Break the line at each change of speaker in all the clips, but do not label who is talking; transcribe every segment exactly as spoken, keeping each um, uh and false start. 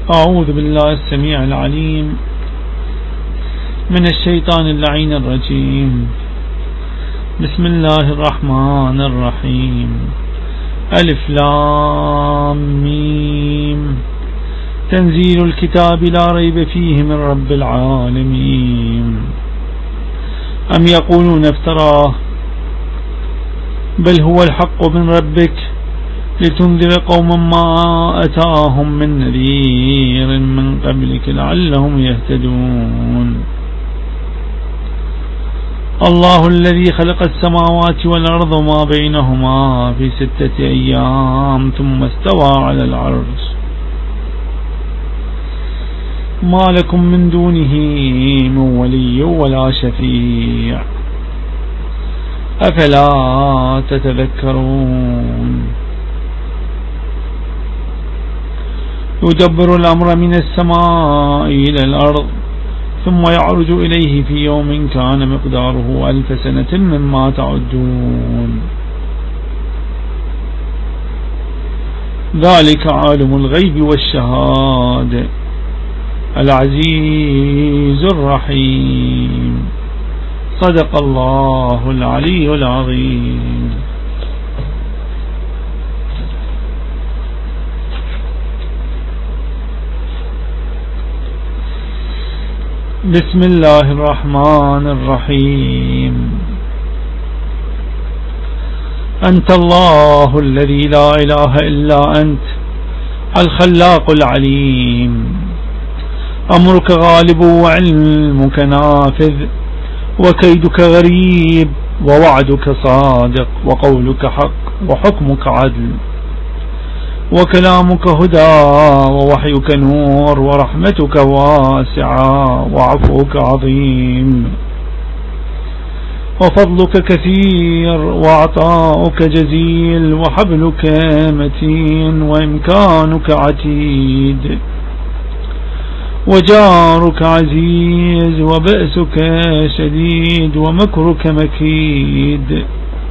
أعوذ بالله السميع العليم من الشيطان اللعين الرجيم. بسم الله الرحمن الرحيم. ألف لام ميم. تنزيل الكتاب لا ريب فيه من رب العالمين. أم يقولون افتراه بل هو الحق من ربك لتنذر قوما ما أتاهم من نذير من قبلك لعلهم يهتدون. الله الذي خلق السماوات والأرض وما بينهما في ستة أيام ثم استوى على العرش ما لكم من دونه من ولي ولا شفيع أفلا تتذكرون. يدبر الأمر من السماء إلى الأرض ثم يعرج إليه في يوم كان مقداره ألف سنة مما تعدون. ذلك عالم الغيب والشهادة العزيز الرحيم. صدق الله العلي العظيم. بسم الله الرحمن الرحيم. أنت الله الذي لا إله إلا أنت الخلاق العليم. أمرك غالب وعلمك نافذ وكيدك غريب ووعدك صادق وقولك حق وحكمك عدل وكلامك هدى ووحيك نور ورحمتك واسعة وعفوك عظيم وفضلك كثير وعطاؤك جزيل وحبلك متين وإمكانك عتيد وجارك عزيز وبأسك شديد ومكرك مكيد.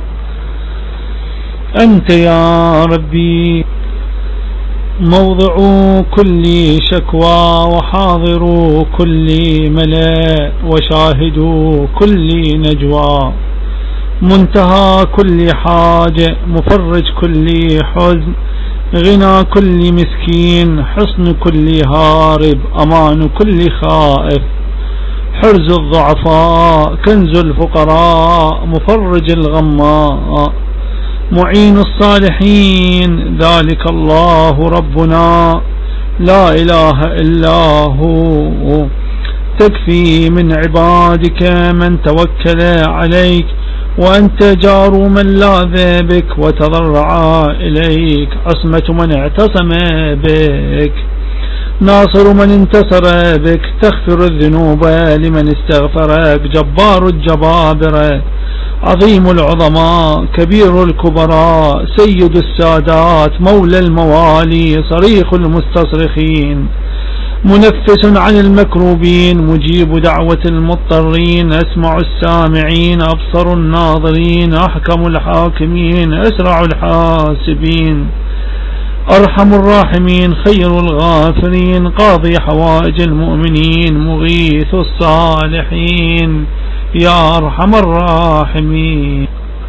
أنت يا ربي موضع كل شكوى وحاضر كل ملاء وشاهد كل نجوى منتهى كل حاجة مفرج كل حزن غنى كل مسكين حصن كل هارب أمان كل خائف حرز الضعفاء كنز الفقراء مفرج الغماء معين الصالحين. ذلك الله ربنا لا إله إلا هو. تكفي من عبادك من توكل عليك وأنت جار من لاذ بك وتضرع إليك عصمة من اعتصم بك ناصر من انتصر بك تغفر الذنوب لمن استغفرك جبار الجبابرة عظيم العظماء كبير الكبراء سيد السادات مولى الموالي صريخ المستصرخين منفس عن المكروبين مجيب دعوة المضطرين أسمع السامعين أبصر الناظرين أحكم الحاكمين أسرع الحاسبين أرحم الراحمين خير الغافرين قاضي حوائج المؤمنين مغيث الصالحين يا أرحم الراحمين.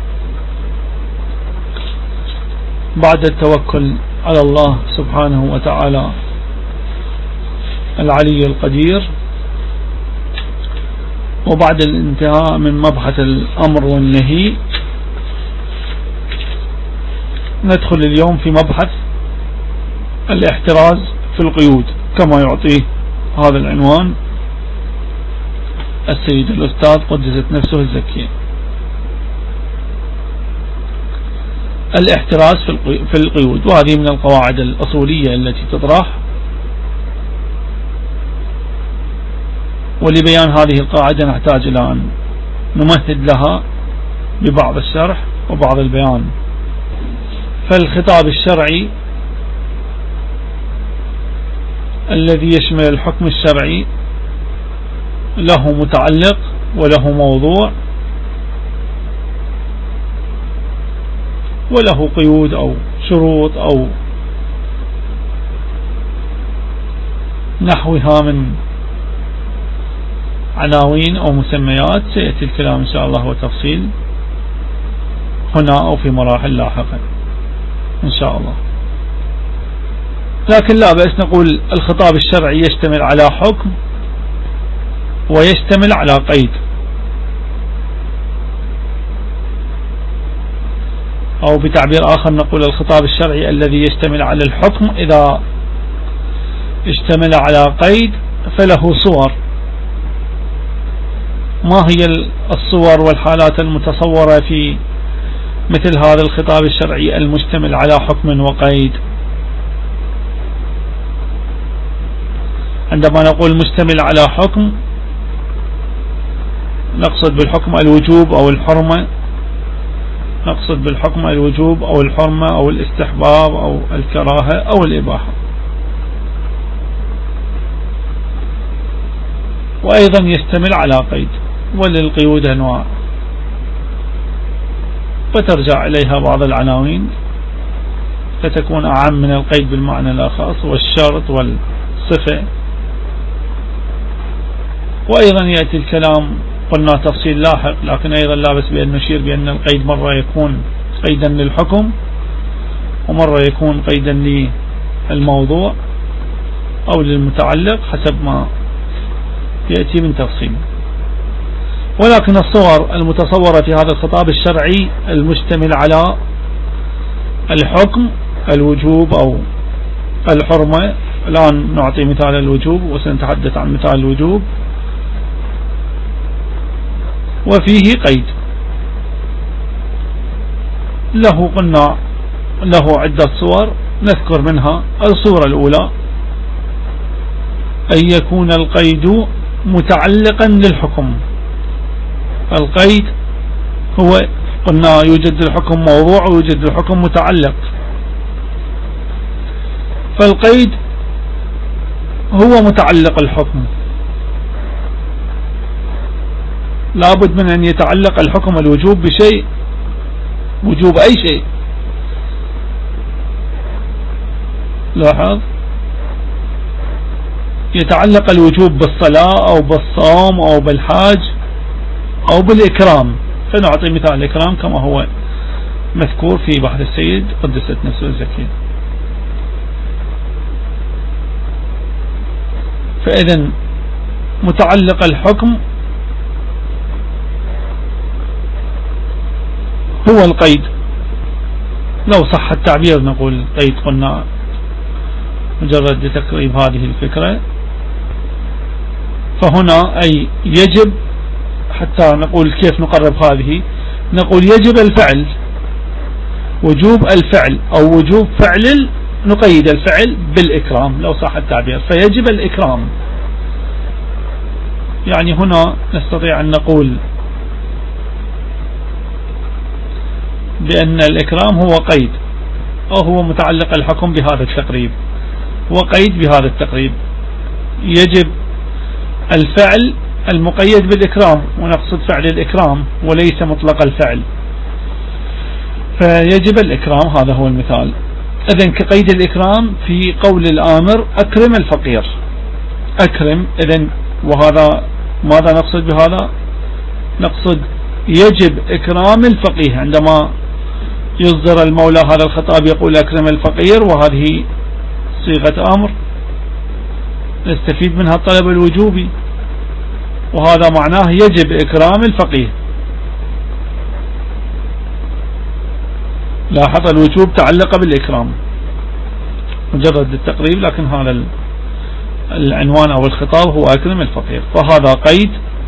بعد التوكل على الله سبحانه وتعالى العلي القدير وبعد الانتهاء من مبحث الأمر والنهي ندخل اليوم في مبحث الاحتراز في القيود كما يعطيه هذا العنوان السيد الأستاذ قدست نفسه الزكية. الاحتراز في القيود وهذه من القواعد الأصولية التي تطرح. ولبيان هذه القاعدة نحتاج إلى أن نمهد لها ببعض الشرح وبعض البيان. فالخطاب الشرعي الذي يشمل الحكم الشرعي له متعلق وله موضوع وله قيود أو شروط أو نحوها من عناوين أو مسميات سيأتي الكلام إن شاء الله وتفصيل هنا أو في مراحل لاحقة إن شاء الله. لكن لا بأس نقول الخطاب الشرعي يشتمل على حكم ويشتمل على قيد، أو بتعبير آخر نقول الخطاب الشرعي الذي يشتمل على الحكم إذا اشتمل على قيد فله صور. ما هي الصور والحالات المتصورة في مثل هذا الخطاب الشرعي المشتمل على حكم وقيد؟ عندما نقول مشتمل على حكم نقصد بالحكم الوجوب أو الحرمة، نقصد بالحكم الوجوب أو الحرمة أو الاستحباب أو الكراهة أو الإباحة. وأيضا يشتمل على قيد، وللقيود أنواع فترجع إليها بعض العناوين فتكون أعم من القيد بالمعنى الأخص والشرط والصفة. وأيضا يأتي الكلام قلنا تفصيل لاحق، لكن أيضا لا بس بأن نشير بأن القيد مرة يكون قيدا للحكم ومرة يكون قيدا للموضوع أو للمتعلق حسب ما يأتي من تفصيل. ولكن الصور المتصورة في هذا الخطاب الشرعي المشتمل على الحكم الوجوب أو الحرمة، الآن نعطي مثال الوجوب وسنتحدث عن مثال الوجوب، وفيه قيد له قلنا له عدة صور نذكر منها الصورة الأولى أن يكون القيد متعلقا للحكم. القيد هو قلنا يوجد الحكم موضوع ويوجد الحكم متعلق، فالقيد هو متعلق الحكم، لابد من أن يتعلق الحكم الوجوب بشيء، وجوب أي شيء. لاحظ يتعلق الوجوب بالصلاة أو بالصوم أو بالحاج أو بالإكرام، فنعطي مثال الإكرام كما هو مذكور في بحر السيد قدست نفسه الزكية. فإذن متعلق الحكم هو القيد، لو صح التعبير نقول قيد، قلنا مجرد لتقريب هذه الفكرة. فهنا أي يجب، حتى نقول كيف نقرب هذه، نقول يجب الفعل، وجوب الفعل أو وجوب فعل، نقيد الفعل بالإكرام لو صح التعبير، فيجب الإكرام. يعني هنا نستطيع أن نقول بأن الإكرام هو قيد أو هو متعلق الحكم بهذا التقريب، وقيد بهذا التقريب. يجب الفعل المقيد بالإكرام، ونقصد فعل الإكرام وليس مطلق الفعل، فيجب الإكرام، هذا هو المثال. إذن كقيد الإكرام في قول الآمر أكرم الفقير، أكرم. إذن وهذا ماذا نقصد بهذا؟ نقصد يجب إكرام الفقيه، عندما يصدر المولى هذا الخطاب يقول أكرم الفقير، وهذه صيغة أمر نستفيد منها الطلب الوجوبي، وهذا معناه يجب إكرام الفقيه. لاحظ الوجوب تعلق بالإكرام مجرد التقريب، لكن هذا العنوان أو الخطاب هو أكرم الفقير، فهذا قيد.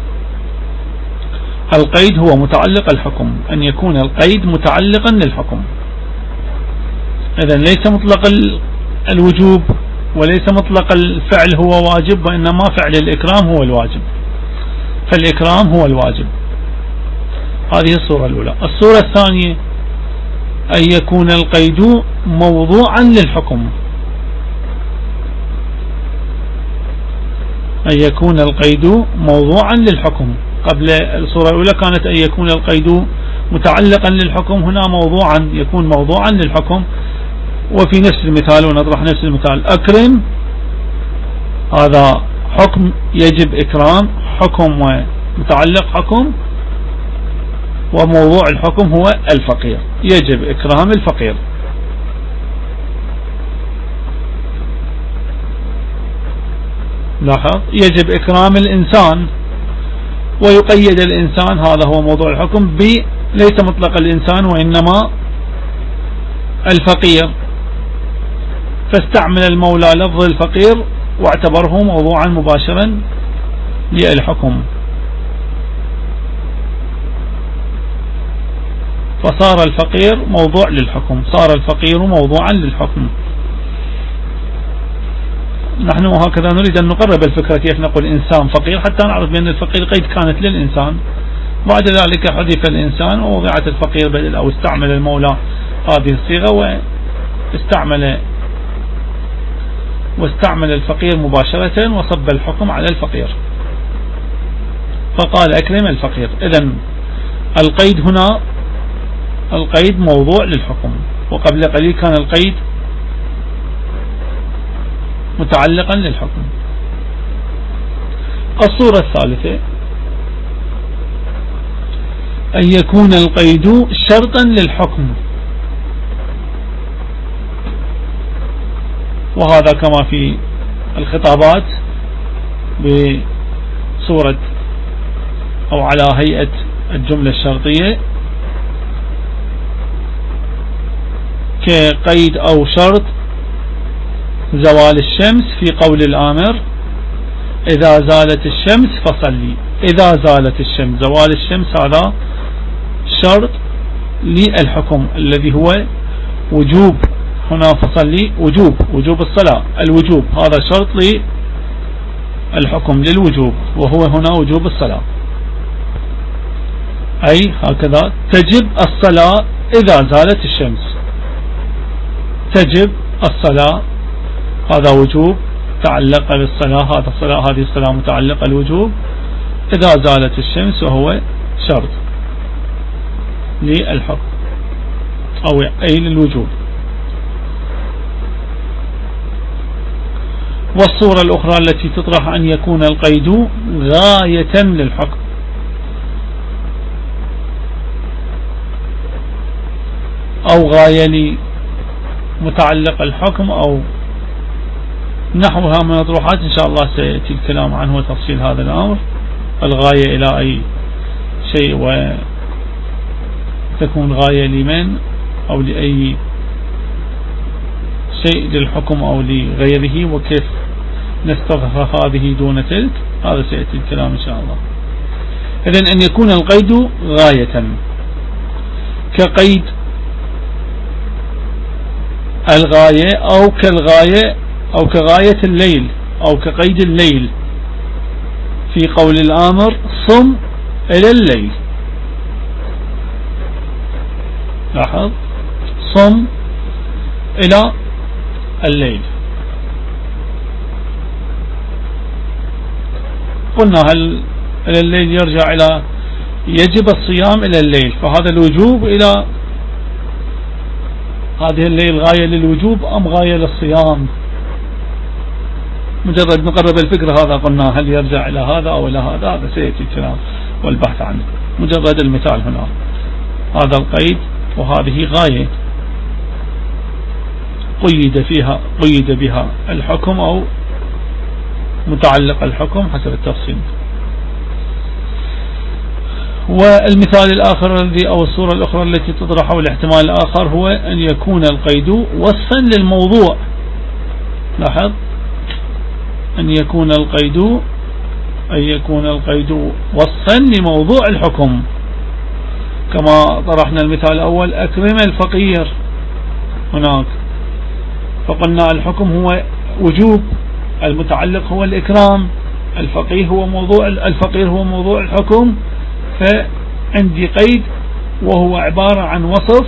القيد هو متعلق الحكم، أن يكون القيد متعلقا للحكم. إذن ليس مطلق الوجوب وليس مطلق الفعل هو واجب، وإنما فعل الإكرام هو الواجب، فالإكرام هو الواجب. هذه الصورة الأولى. الصورة الثانية أن يكون القيد موضوعا للحكم، أن يكون القيد موضوعا للحكم. قبل الصورة الأولى كانت أن يكون القيد متعلقا للحكم، هنا موضوعا، يكون موضوعا للحكم. وفي نفس المثال ونطرح نفس المثال، أكرم هذا حكم يجب إكرام حكم ومتعلق حكم، وموضوع الحكم هو الفقير، يجب إكرام الفقير. لاحظ يجب إكرام الإنسان، ويقيد الإنسان، هذا هو موضوع الحكم، ب ليس مطلق الإنسان وإنما الفقير، فاستعمل المولى لفظ الفقير واعتبره موضوعا مباشرا للحكم، فصار الفقير موضوع للحكم، صار الفقير موضوعا للحكم. نحن هكذا نريد أن نقرب الفكرة، كيف نقول إنسان فقير حتى نعرف بأن الفقير قيد كانت للإنسان، بعد ذلك حذف الإنسان ووضعت الفقير بدل، أو استعمل المولى هذه الصيغة واستعمل واستعمل الفقير مباشرة وصب الحكم على الفقير، فقال أكرم الفقير. إذن القيد هنا، القيد موضوع للحكم، وقبل قليل كان القيد متعلقا للحكم. الصورة الثالثة أن يكون القيد شرطا للحكم، وهذا كما في الخطابات بصورة أو على هيئة الجملة الشرطية، كقيد أو شرط زوال الشمس في قول الآمر إذا زالت الشمس فصلي. إذا زالت الشمس، زوال الشمس هذا شرط للحكم الذي هو وجوب، هنا فصلي وجوب، وجوب الصلاة، الوجوب هذا شرط للحكم للوجوب، وهو هنا وجوب الصلاة، أي هكذا تجب الصلاة إذا زالت الشمس، تجب الصلاة، هذا وجوب تعلق بالصلاة، هذا الصلاة، هذه الصلاة متعلقة الوجوب إذا زالت الشمس، وهو شرط للحكم أو أي للوجوب. والصورة الأخرى التي تطرح أن يكون القيد غاية للحكم، أو غاية لمتعلق الحكم أو نحوها من الأطروحات، إن شاء الله سيأتي الكلام عنه وتفصيل هذا الأمر، الغاية إلى أي شيء، وتكون غاية لمن أو لأي شيء للحكم أو لغيره، وكيف نستظهر هذه دون تلك، هذا سيأتي الكلام إن شاء الله. إذن أن يكون القيد غاية، كقيد الغاية أو كالغاية أو كغاية الليل أو كقيد الليل في قول الآمر صم إلى الليل. لاحظ صم إلى الليل، قلنا هل إلى الليل يرجع إلى يجب الصيام إلى الليل، فهذا الوجوب إلى هذه الليل غاية للوجوب أم غاية للصيام؟ مجرد نقرب الفكرة، هذا قلنا هل يرجع إلى هذا أو إلى هذا، هذا سيأتي الكلام والبحث عنه. مجرد المثال هنا، هذا القيد وهذه غاية قيد فيها قيد بها الحكم أو متعلق الحكم حسب التفصيل. والمثال الآخر الذي أو الصورة الأخرى التي تطرح أو الاحتمال الآخر هو أن يكون القيد وصفا للموضوع. لاحظ أن يكون القيد أن يكون القيد وصفا لموضوع الحكم، كما طرحنا المثال الأول أكرم الفقير هناك، فقلنا الحكم هو وجوب، المتعلق هو الإكرام، الفقير هو موضوع الفقير هو موضوع الحكم، فعندي قيد وهو عبارة عن وصف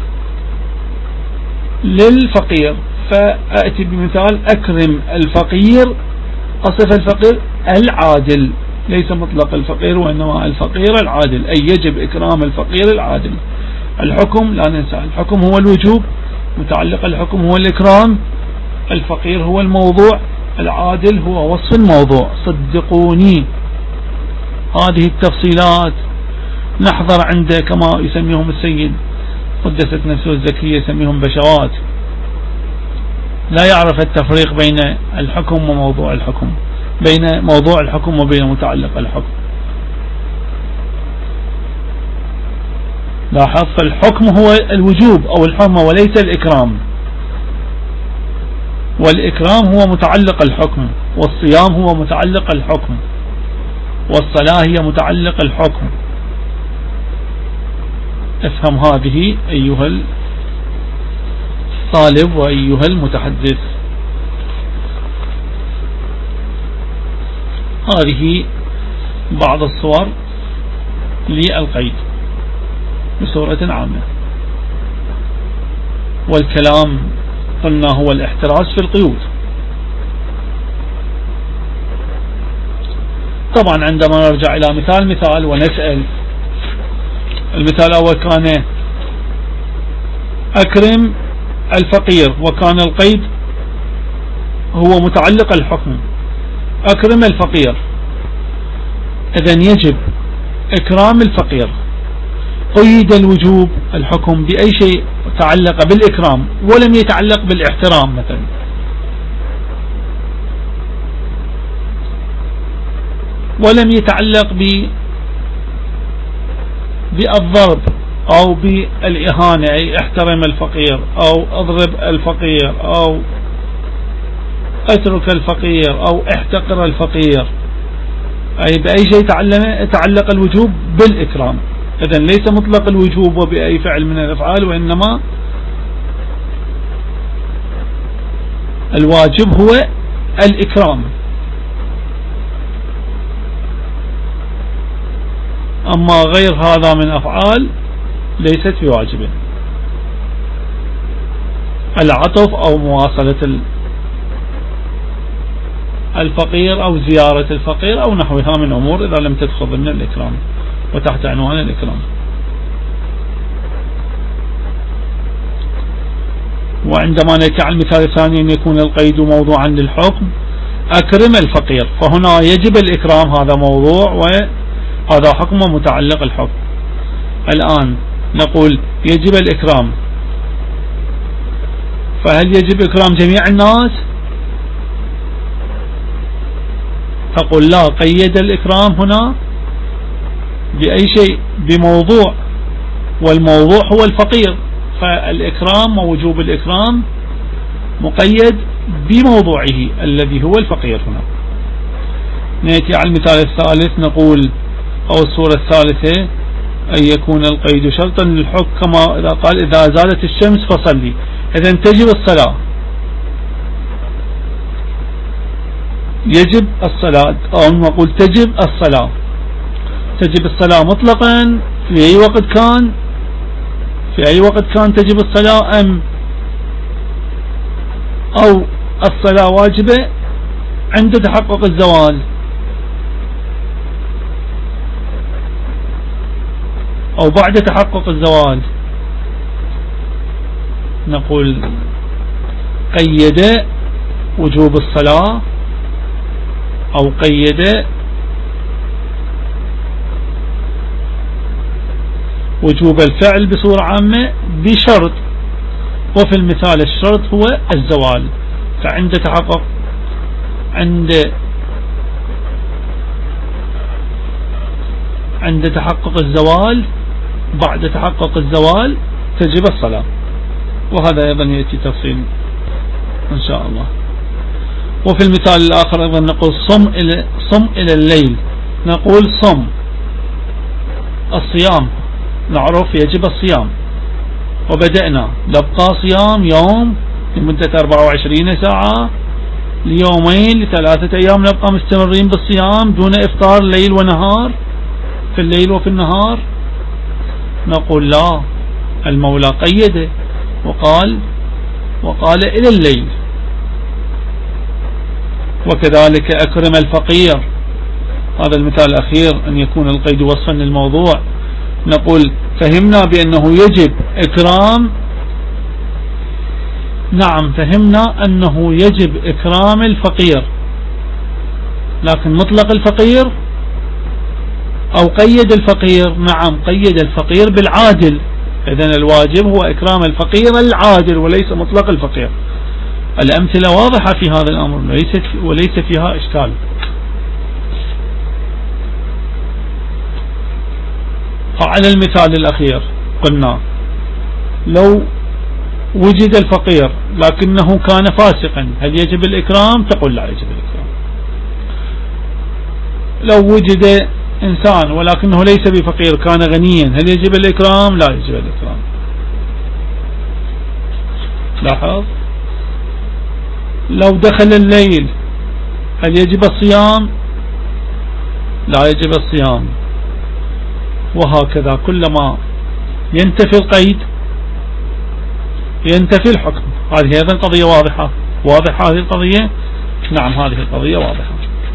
للفقير، فأتي بمثال أكرم الفقير، أصف الفقير العادل، ليس مطلق الفقير وإنما الفقير العادل، أي يجب إكرام الفقير العادل. الحكم لا ننسى، الحكم هو الوجوب، متعلق الحكم هو الإكرام، الفقير هو الموضوع العادل هو وصف الموضوع، صدقوني هذه التفصيلات نحضر عنده كما يسميهم السيد قدست نفسه الزكية، يسميهم بشوات، لا يعرف التفريق بين الحكم وموضوع الحكم، بين موضوع الحكم وبين متعلق الحكم. لاحظ، فالحكم هو الوجوب أو الحرمة وليس الإكرام، والإكرام هو متعلق الحكم، والصيام هو متعلق الحكم، والصلاة هي متعلق الحكم. افهم هذه أيها الطالب وأيها المتحدث. هذه بعض الصور للقيد بصورة عامة. والكلام قلنا هو الاحتراز في القيود. طبعا عندما نرجع إلى مثال مثال ونسأل، المثال الأول كان أكرم الفقير، وكان القيد هو متعلق الحكم، أكرم الفقير، إذن يجب إكرام الفقير. قيد الوجوب الحكم بأي شيء تعلق بالإكرام ولم يتعلق بالاحترام، مثلا ولم يتعلق بالضرب أو بالإهانة، أي احترم الفقير أو اضرب الفقير أو اترك الفقير أو احتقر الفقير، أي بأي شيء تعلق الوجوب بالإكرام. إذن ليس مطلق الوجوب وبأي فعل من الأفعال، وإنما الواجب هو الإكرام. أما غير هذا من أفعال ليست بواجبة، العطف أو مواصلة الفقير أو زيارة الفقير أو نحوها من أمور إذا لم تدخل ضمن الإكرام وتحت عنوان الإكرام. وعندما نأتي على المثال الثاني أن يكون القيد موضوعا للحكم، أكرم الفقير، فهنا يجب الإكرام، هذا موضوع وهذا حكم متعلق الحكم. الآن نقول يجب الإكرام، فهل يجب إكرام جميع الناس؟ تقول لا، قيد الإكرام هنا بأي شيء، بموضوع، والموضوع هو الفقير، فالإكرام ووجوب الإكرام مقيد بموضوعه الذي هو الفقير. هنا نأتي على المثال الثالث، نقول أو الصورة الثالثة أن يكون القيد شرطا للحكم، كما إذا قال إذا زالت الشمس فصلي، إذن تجب الصلاة، يجب الصلاة، أو نقول تجب الصلاة، تجب الصلاة مطلقا في أي وقت كان، في أي وقت كان تجب الصلاة، أم أو الصلاة واجبة عند تحقق الزوال. أو بعد تحقق الزوال. نقول قيد وجوب الصلاة أو قيد وجوب الفعل بصورة عامة بشرط، وفي المثال الشرط هو الزوال، فعند تحقق عند عند تحقق الزوال، بعد تحقق الزوال تجب الصلاة، وهذا أيضا يأتي تفصيل إن شاء الله. وفي المثال الآخر أيضا نقول صم إلى صم إلى الليل، نقول صم الصيام، نعرف يجب الصيام، وبدأنا نبقى صيام يوم لمدة أربعة وعشرين ساعة، ليومين، لثلاثة أيام نبقى مستمرين بالصيام دون إفطار ليل ونهار، في الليل وفي النهار. نقول لا، المولى قيده وقال وقال إلى الليل. وكذلك أكرم الفقير، هذا المثال الأخير أن يكون القيد وصفا للموضوع، نقول فهمنا بأنه يجب إكرام نعم فهمنا أنه يجب إكرام الفقير، لكن مطلق الفقير أو قيد الفقير؟ نعم قيد الفقير بالعادل. إذن الواجب هو إكرام الفقير العادل وليس مطلق الفقير. الأمثلة واضحة في هذا الأمر وليس وليس فيها إشكال. فعلى المثال الأخير قلنا لو وجد الفقير لكنه كان فاسقا هل يجب الإكرام؟ تقول لا يجب الإكرام. لو وجد إنسان ولكنه ليس بفقير كان غنيا هل يجب الإكرام؟ لا يجب الإكرام. لاحظ. لو دخل الليل هل يجب الصيام؟ لا يجب الصيام. وهكذا كلما ينتفي القيد ينتفي الحكم. هذه أيضا قضية واضحة. واضحة هذه القضية؟ نعم هذه القضية واضحة.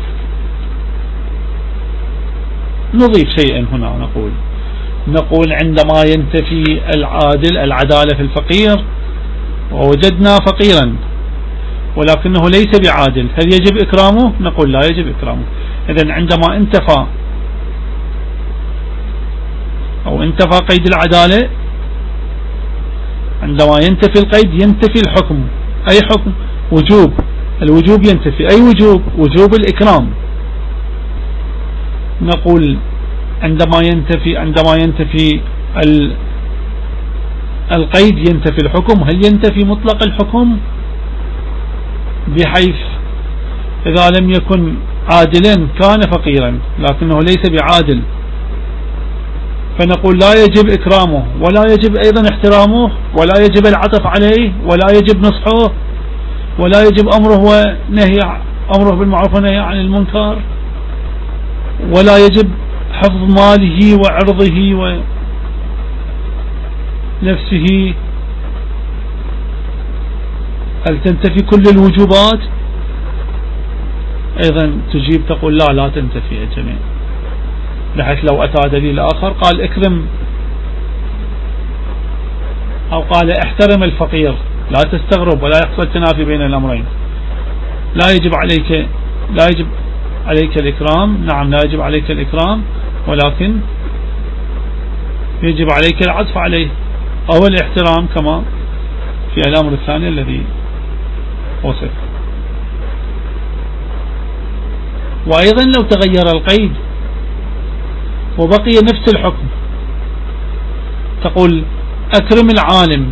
نضيف شيئا هنا نقول نقول عندما ينتفي العادل العدالة في الفقير ووجدنا فقيرا ولكنه ليس بعادل هل يجب إكرامه؟ نقول لا يجب إكرامه. إذن عندما انتفى أو انتفى قيد العدالة عندما ينتفي القيد ينتفي الحكم. أي حكم؟ وجوب. الوجوب ينتفي. أي وجوب؟ وجوب الإكرام. نقول عندما ينتفي عندما ينتفي القيد ينتفي الحكم. هل ينتفي مطلق الحكم؟ بحيث إذا لم يكن عادلا كان فقيرا لكنه ليس بعادل فنقول لا يجب إكرامه ولا يجب أيضا احترامه ولا يجب العطف عليه ولا يجب نصحه ولا يجب أمره ونهي أمره بالمعروف ونهي عن المنكر ولا يجب حفظ ماله وعرضه ونفسه. هل تنتفي كل الوجوبات؟ أيضا تجيب تقول لا لا تنتفي الجميع، بحيث لو أتى دليل آخر قال اكرم أو قال احترم الفقير لا تستغرب ولا يحصل تنافي بين الأمرين. لا يجب عليك لا يجب عليك الإكرام. نعم لا يجب عليك الإكرام ولكن يجب عليك العطف عليه أو الاحترام كما في الأمر الثاني الذي وصف. وأيضا لو تغير القيد وبقي نفس الحكم تقول أكرم العالم.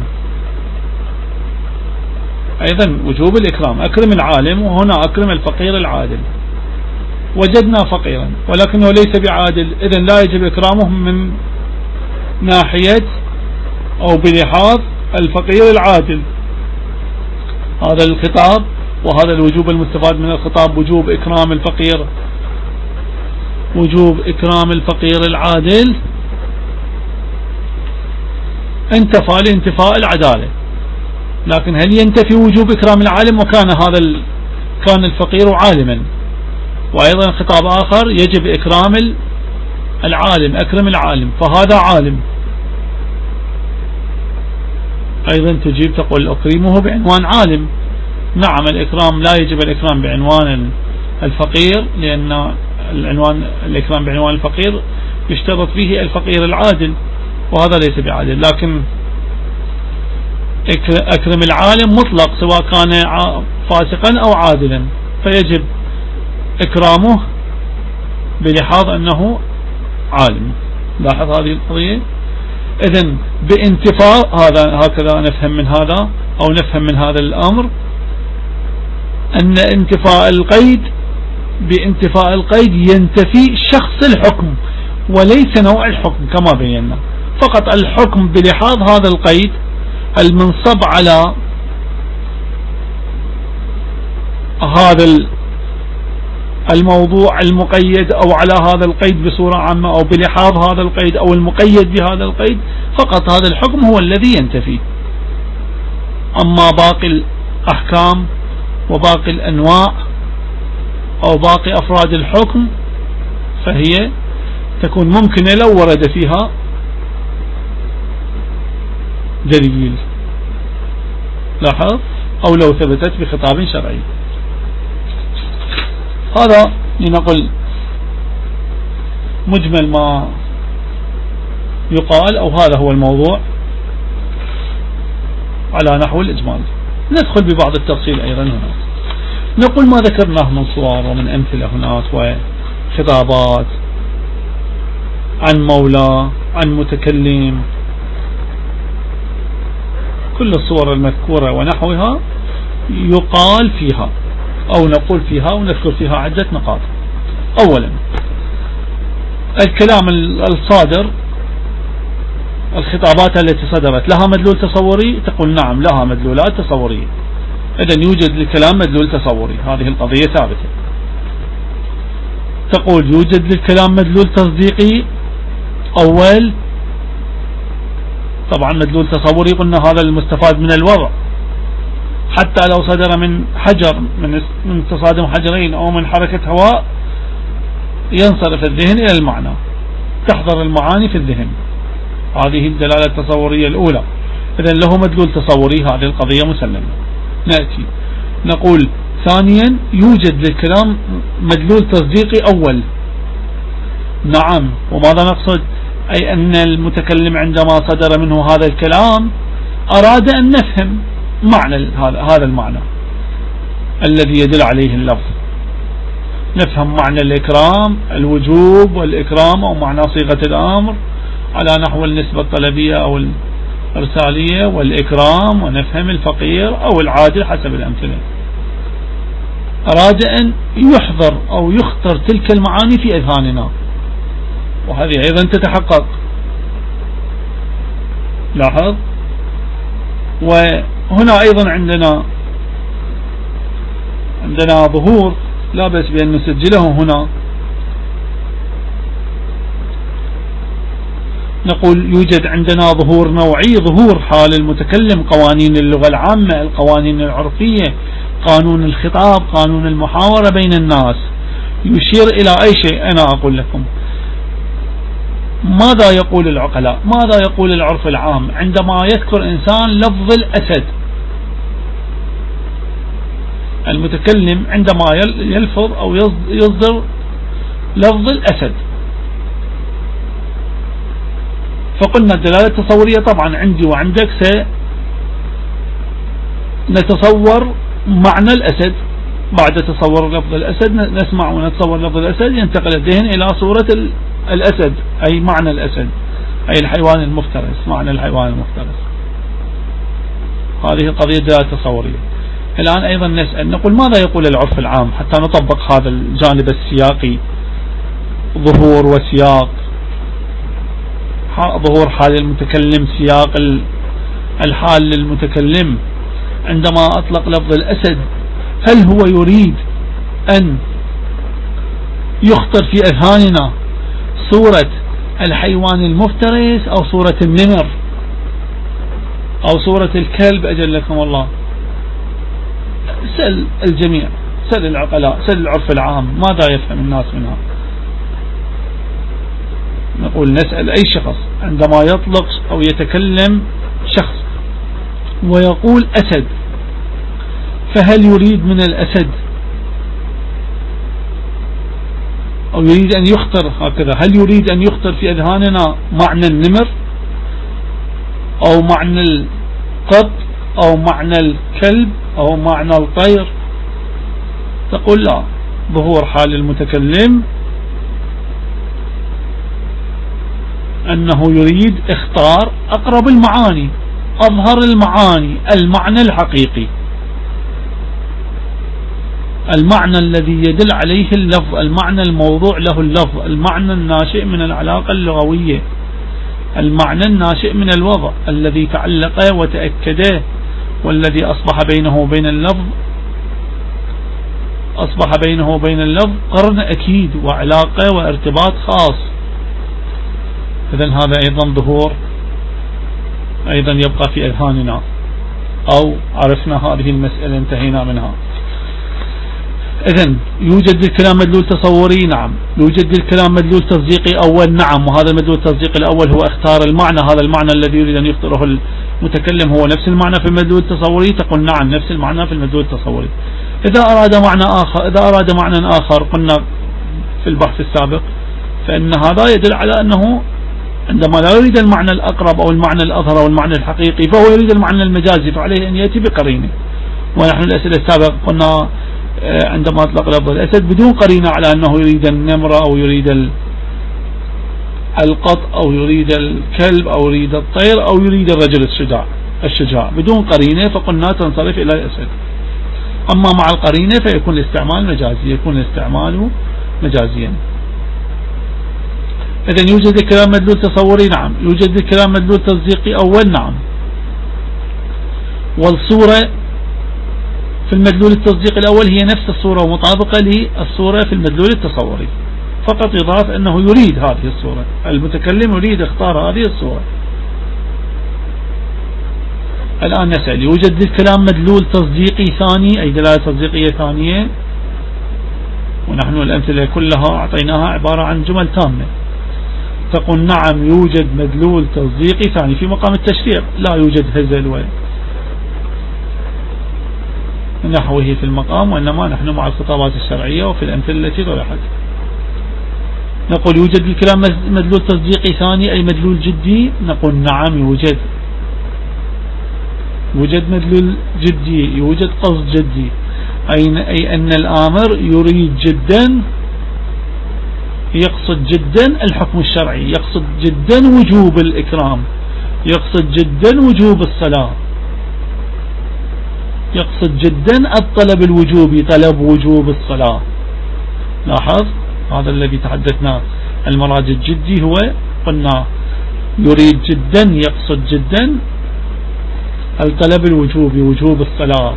أيضا وجوب الإكرام. أكرم العالم وهنا أكرم الفقير العادل. وجدنا فقيرا ولكنه ليس بعادل إذن لا يجب إكرامه من ناحية أو بلحاظ الفقير العادل. هذا الخطاب وهذا الوجوب المستفاد من الخطاب وجوب إكرام الفقير وجوب إكرام الفقير العادل انتفى لانتفاء العدالة. لكن هل ينتفي وجوب إكرام العالم وكان هذا ال... كان الفقير عالما؟ وأيضا خطاب آخر يجب إكرام العالم أكرم العالم فهذا عالم. أيضا تجيب تقول أكرمه بعنوان عالم. نعم الإكرام لا يجب الإكرام بعنوان الفقير لأن العنوان الإكرام بعنوان الفقير يشترط فيه الفقير العادل وهذا ليس بعادل. لكن أكرم العالم مطلق سواء كان فاسقا أو عادلا فيجب إكرامه بلحاظ أنه عالم. لاحظ هذه القضية. إذن بانتفاء هذا هكذا نفهم من هذا أو نفهم من هذا الأمر أن انتفاء القيد بانتفاء القيد ينتفي شخص الحكم وليس نوع الحكم كما بينا. فقط الحكم بلحاظ هذا القيد المنصب على هذا الموضوع المقيد أو على هذا القيد بصورة عامة أو بلحاظ هذا القيد أو المقيد بهذا القيد فقط هذا الحكم هو الذي ينتفي. أما باقي الأحكام وباقي الأنواع أو باقي أفراد الحكم فهي تكون ممكنة لو ورد فيها دليل. لاحظ أو لو ثبتت بخطاب شرعي. هذا لنقل مجمل ما يقال، أو هذا هو الموضوع على نحو الإجمال. ندخل ببعض التفصيل أيضا هنا. نقول ما ذكرناه من صور ومن أمثلة هناك وخطابات عن مولى، عن متكلم، كل الصور المذكورة ونحوها يقال فيها أو نقول فيها ونذكر فيها عدة نقاط. أولا، الكلام الصادر، الخطابات التي صدرت لها مدلول تصوري؟ تقول نعم لها مدلولات تصورية. إذن يوجد للكلام مدلول تصوري، هذه القضية ثابتة. تقول يوجد للكلام مدلول تصديقي؟ أول، طبعا مدلول تصوري قلنا هذا المستفاد من الوضع، حتى لو صدر من حجر، من من تصادم حجرين أو من حركة هواء، ينصرف الذهن إلى المعنى، تحضر المعاني في الذهن. هذه الدلالة التصورية الأولى. إذن له مدلول تصوري، هذه القضية مسلمة. نأتي نقول ثانيا، يوجد للكلام مدلول تصديقي أول. نعم، وماذا نقصد؟ أي أن المتكلم عندما صدر منه هذا الكلام أراد أن نفهم معنى هذا المعنى الذي يدل عليه اللفظ، نفهم معنى الإكرام، الوجوب والإكرام، أو معنى صيغة الأمر على نحو النسبة الطلبية أو الإرسالية والإكرام، ونفهم الفقير أو العادل حسب الأمثلة. أراد أن يحضر أو يخطر تلك المعاني في أذهاننا، وهذه أيضا تتحقق. لاحظ. وهنا أيضا عندنا عندنا ظهور لا بأس بأن نسجله هنا. نقول يوجد عندنا ظهور نوعي، ظهور حال المتكلم، قوانين اللغة العامة، القوانين العرفية، قانون الخطاب، قانون المحاورة بين الناس، يشير إلى أي شيء. أنا أقول لكم ماذا يقول العقلاء، ماذا يقول العرف العام عندما يذكر إنسان لفظ الأسد. المتكلم عندما يلفظ أو يصدر لفظ الأسد، فقلنا الدلالة التصورية طبعا عندي وعندك سنتصور معنى الأسد. بعد تصور لفظ الأسد نسمع ونتصور لفظ الأسد، ينتقل الذهن إلى صورة الأسد، أي معنى الأسد، أي الحيوان المفترس، معنى الحيوان المفترس. هذه قضية الدلالة التصورية. الآن أيضا نسأل، نقول ماذا يقول العرف العام حتى نطبق هذا الجانب السياقي، ظهور وسياق، ظهور حال المتكلم، سياق الحال للمتكلم. عندما أطلق لفظ الأسد، هل هو يريد أن يخطر في أذهاننا صورة الحيوان المفترس أو صورة النمر أو صورة الكلب؟ أجلكم الله. سأل الجميع، سأل العقلاء، سأل العرف العام، ماذا يفهم الناس منها؟ نقول نسأل أي شخص عندما يطلق أو يتكلم شخص ويقول أسد، فهل يريد من الأسد أو يريد أن يخطر هكذا، هل يريد أن يخطر في أذهاننا معنى النمر أو معنى القط أو معنى الكلب أو معنى الطير؟ تقول لا، ظهور حال المتكلم أنه يريد اختار أقرب المعاني، أظهر المعاني، المعنى الحقيقي، المعنى الذي يدل عليه اللفظ، المعنى الموضوع له اللفظ، المعنى الناشئ من العلاقة اللغوية، المعنى الناشئ من الوضع الذي تعلق وتأكده، والذي أصبح بينه وبين اللفظ أصبح بينه وبين اللفظ قرن أكيد وعلاقة وارتباط خاص. إذن هذا أيضا ظهور أيضا يبقى في أذهاننا، أو عرفنا هذه المسألة انتهينا منها. إذن يوجد للكلام مدلول تصوري؟ نعم. يوجد للكلام مدلول تصديقي أول؟ نعم. وهذا المدلول التصديقي الأول هو اختار المعنى، هذا المعنى الذي يريد أن يخطره متكلم هو نفس المعنى في المدلول التصوري، تقول نعم نفس المعنى في المدلول التصوري. إذا أراد معنى آخر إذا أراد معنى آخر قلنا في البحث السابق، فإن هذا يدل على أنه عندما لا يريد المعنى الأقرب أو المعنى الأظهر أو المعنى الحقيقي، فهو يريد المعنى المجازي، فعليه أن يأتي بقرينة. ونحن الأسئلة السابقة قلنا عندما أطلق لفظ الأسد بدون قرينة على أنه يريد النمرة أو يريد القط أو يريد الكلب أو يريد الطير أو يريد الرجل الشجاع الشجاع بدون قرينة، فقلنا تنصرف إلى الأسد. أما مع القرينة فيكون الاستعمال مجازي، يكون الاستعمال مجازيا. إذن يوجد الكلام مدلول تصوري، نعم. يوجد الكلام مدلول تصديقي أول، نعم. والصورة في المدلول التصديقي الأول هي نفس الصورة ومطابقة للصورة في المدلول التصوري، فقط يضاف أنه يريد هذه الصورة، المتكلم يريد اختار هذه الصورة. الآن نسأل، يوجد الكلام مدلول تصديقي ثاني، أي دلالة تصديقية ثانية؟ ونحن الأمثلة كلها أعطيناها عبارة عن جمل تامة. تقول نعم يوجد مدلول تصديقي ثاني في مقام التشريع، لا يوجد هزل ونحوه في المقام، وإنما نحن مع الخطابات الشرعية وفي الأمثلة التي طرحت. نقول يوجد الكلام مدلول تصديقي ثاني أي مدلول جدي، نقول نعم يوجد. يوجد مدلول جدي، يوجد قصد جدي، أي, أي أن الآمر يريد جدا، يقصد جدا الحكم الشرعي، يقصد جدا وجوب الإكرام، يقصد جدا وجوب الصلاة، يقصد جدا الطلب الوجوبي، طلب وجوب الصلاة. لاحظ هذا الذي تحدثنا، المراد الجدي هو قلنا يريد جدا، يقصد جدا الطلب الوجوبي، وجوب الصلاة.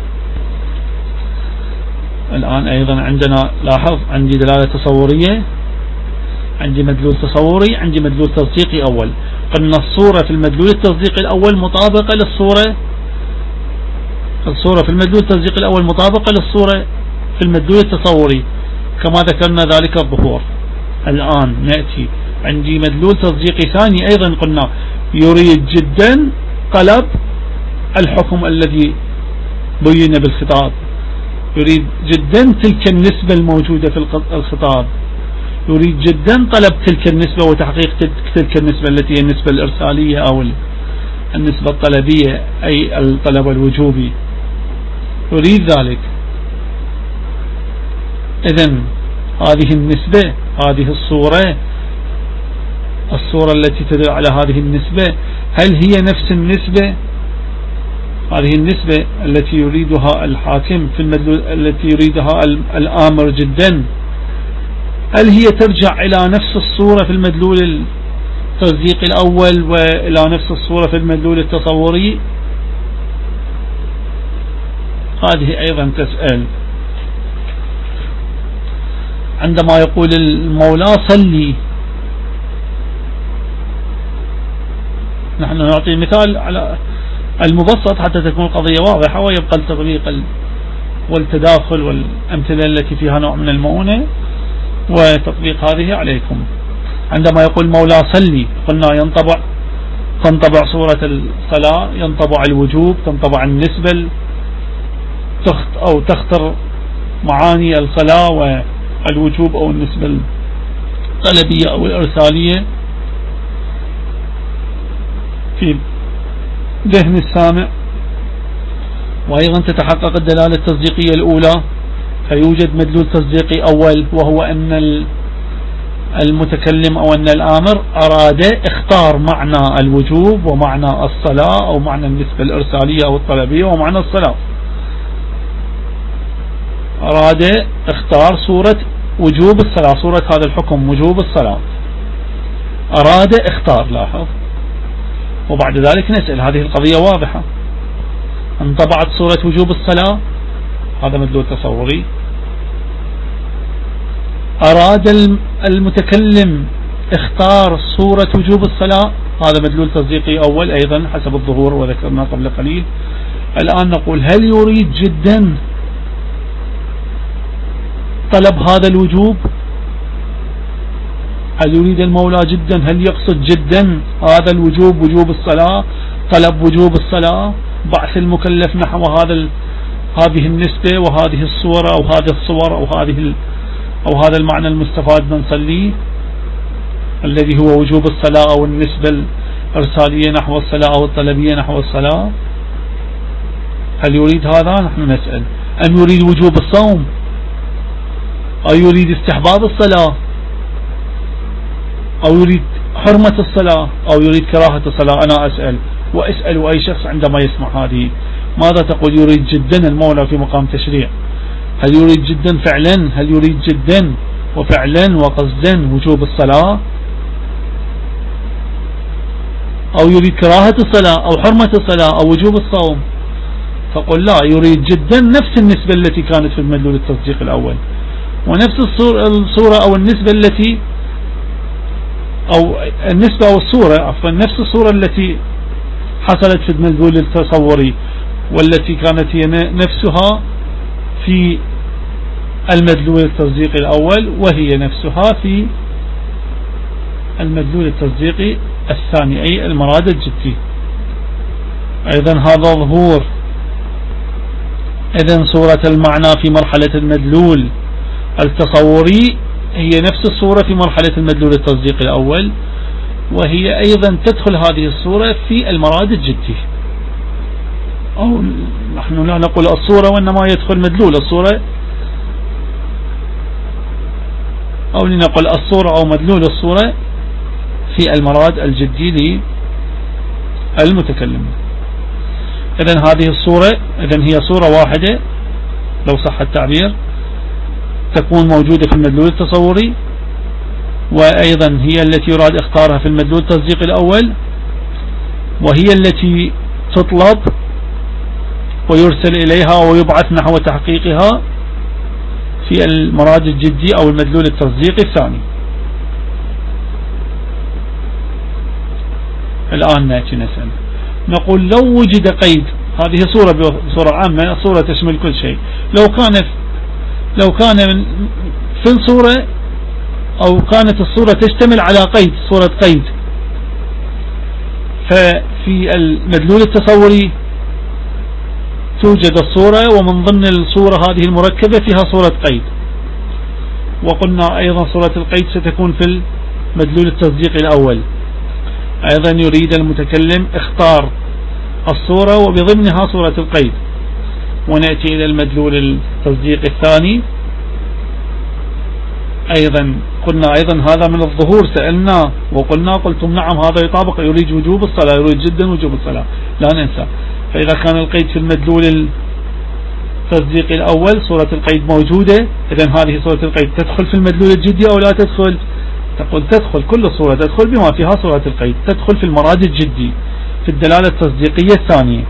الآن أيضا عندنا، لاحظ عندي دلالة تصورية، عندي مدلول تصوري، عندي مدلول تصديقي أول. قلنا الصورة في المدلول التصديقي الأول مطابقة للصورة الصورة في المدلول التصديقي الأول مطابقة للصورة في المدلول التصوري كما ذكرنا ذلك الظهور. الآن نأتي عندي مدلول تصديقي ثاني أيضا، قلنا يريد جدا طلب الحكم الذي بين بالخطاب، يريد جدا تلك النسبة الموجودة في الخطاب، يريد جدا طلب تلك النسبة وتحقيق تلك النسبة التي هي النسبة الإرسالية أو النسبة الطلبية أي الطلب الوجوبي، يريد ذلك. إذن هذه النسبة، هذه الصورة الصورة التي تدل على هذه النسبة، هل هي نفس النسبة هذه النسبة التي يريدها الحاكم في المدلول التي يريدها الآمر جدا، هل هي ترجع إلى نفس الصورة في المدلول التصديقي الأول وإلى نفس الصورة في المدلول التصوري؟ هذه أيضا تسأل. عندما يقول المولى صلي، نحن نعطي مثال على المبسط حتى تكون القضية واضحة ويبقى التطبيق والتداخل والأمثلة التي فيها نوع من المؤونة وتطبيق هذه عليكم. عندما يقول مولى صلي، قلنا ينطبع تنطبع صورة الصلاة، ينطبع الوجوب، تنطبع النسبة تخت أو تختر معاني الصلاة والوجوب أو النسبة الطلبية أو الإرسالية في ذهن السامع. وأيضا تتحقق الدلالة التصديقية الأولى، فيوجد مدلول تصديقي أول وهو أن المتكلم أو أن الآمر أراد اختار معنى الوجوب ومعنى الصلاة أو معنى النسبة الإرسالية أو الطلبية ومعنى الصلاة، أراد اختار صورة وجوب الصلاة، صورة هذا الحكم وجوب الصلاة، أراد اختار. لاحظ، وبعد ذلك نسأل، هذه القضية واضحة، انطبعت صورة وجوب الصلاة، هذا مدلول تصوري. أراد المتكلم اختار صورة وجوب الصلاة، هذا مدلول تصديقي أول أيضا حسب الظهور وذكرنا قبل قليل. الآن نقول هل يريد جدا طلب هذا الوجوب؟ هل يريد المولى جدا، هل يقصد جدا هذا الوجوب وجوب الصلاة، طلب وجوب الصلاة، بعث المكلف نحو هذا ال... هذه النسبة وهذه الصورة أو هذه الصور أو هذه ال... أو هذا المعنى المستفاد من صليه الذي هو وجوب الصلاة أو النسبة الإرسالية نحو الصلاة أو الطلبية نحو الصلاة. هل يريد هذا؟ نحن نسأل. أم يريد وجوب الصوم، أو يريد استحباب الصلاة، أو يريد حرمة الصلاة، أو يريد كراهة الصلاة؟ أنا أسأل وأسأل أي شخص عندما يسمع هذه، ماذا تقول؟ يريد جدا المولى في مقام تشريع. هل يريد جدا فعلا؟ هل يريد جدا وفعلا وقصدا وجوب الصلاة، أو يريد كراهة الصلاة أو حرمة الصلاة أو وجوب الصوم؟ فقل لا، يريد جدا نفس النسبة التي كانت في المدلول التصديق الأول، ونفس الصورة أو النسبة التي أو النسبة أو الصورة عفوا نفس الصورة التي حصلت في المدلول التصوري، والتي كانت هي نفسها في المدلول التصديقي الأول، وهي نفسها في المدلول التصديقي الثاني أي المراد الجدي. أيضا هذا ظهور إذن صورة المعنى في مرحلة المدلول التصوري هي نفس الصورة في مرحلة المدلول التصديقي الأول، وهي أيضا تدخل هذه الصورة في المراد الجدي، أو نحن لا نقول الصورة وإنما يدخل مدلول الصورة، أو لنقل الصورة أو مدلول الصورة في المراد الجدي للمتكلم. إذن هذه الصورة إذن هي صورة واحدة لو صح التعبير تكون موجودة في المدلول التصوري، وأيضا هي التي يراد اختارها في المدلول التصديقي الأول، وهي التي تطلب ويرسل إليها ويبعث نحو تحقيقها في المراد الجدي أو المدلول التصديقي الثاني. الآن نأتي نسأل، نقول لو وجد قيد، هذه صورة بصورة عامة، صورة تشمل كل شيء، لو كان لو كان في الصورة أو كانت الصورة تشتمل على قيد، صورة قيد، ففي المدلول التصوري توجد الصورة، ومن ضمن الصورة هذه المركبة فيها صورة قيد، وقلنا أيضا صورة القيد ستكون في المدلول التصديقي الأول. أيضا يريد المتكلم اختار الصورة وبضمنها صورة القيد، ونأتي إلى المدلول التصديقي الثاني. أيضا قلنا أيضا هذا من الظهور، سألنا وقلنا قلتم نعم هذا يطابق، يريد وجوب الصلاة، يريد جدا وجوب الصلاة لا ننسى. فإذا كان القيد في المدلول التصديقي الأول صورة القيد موجودة، إذن هذه صورة القيد تدخل في المدلول الجدي أو لا تدخل؟ تقول تدخل، كل صورة تدخل بما فيها صورة القيد، تدخل في المراد الجدي في الدلالة التصديقية الثانية.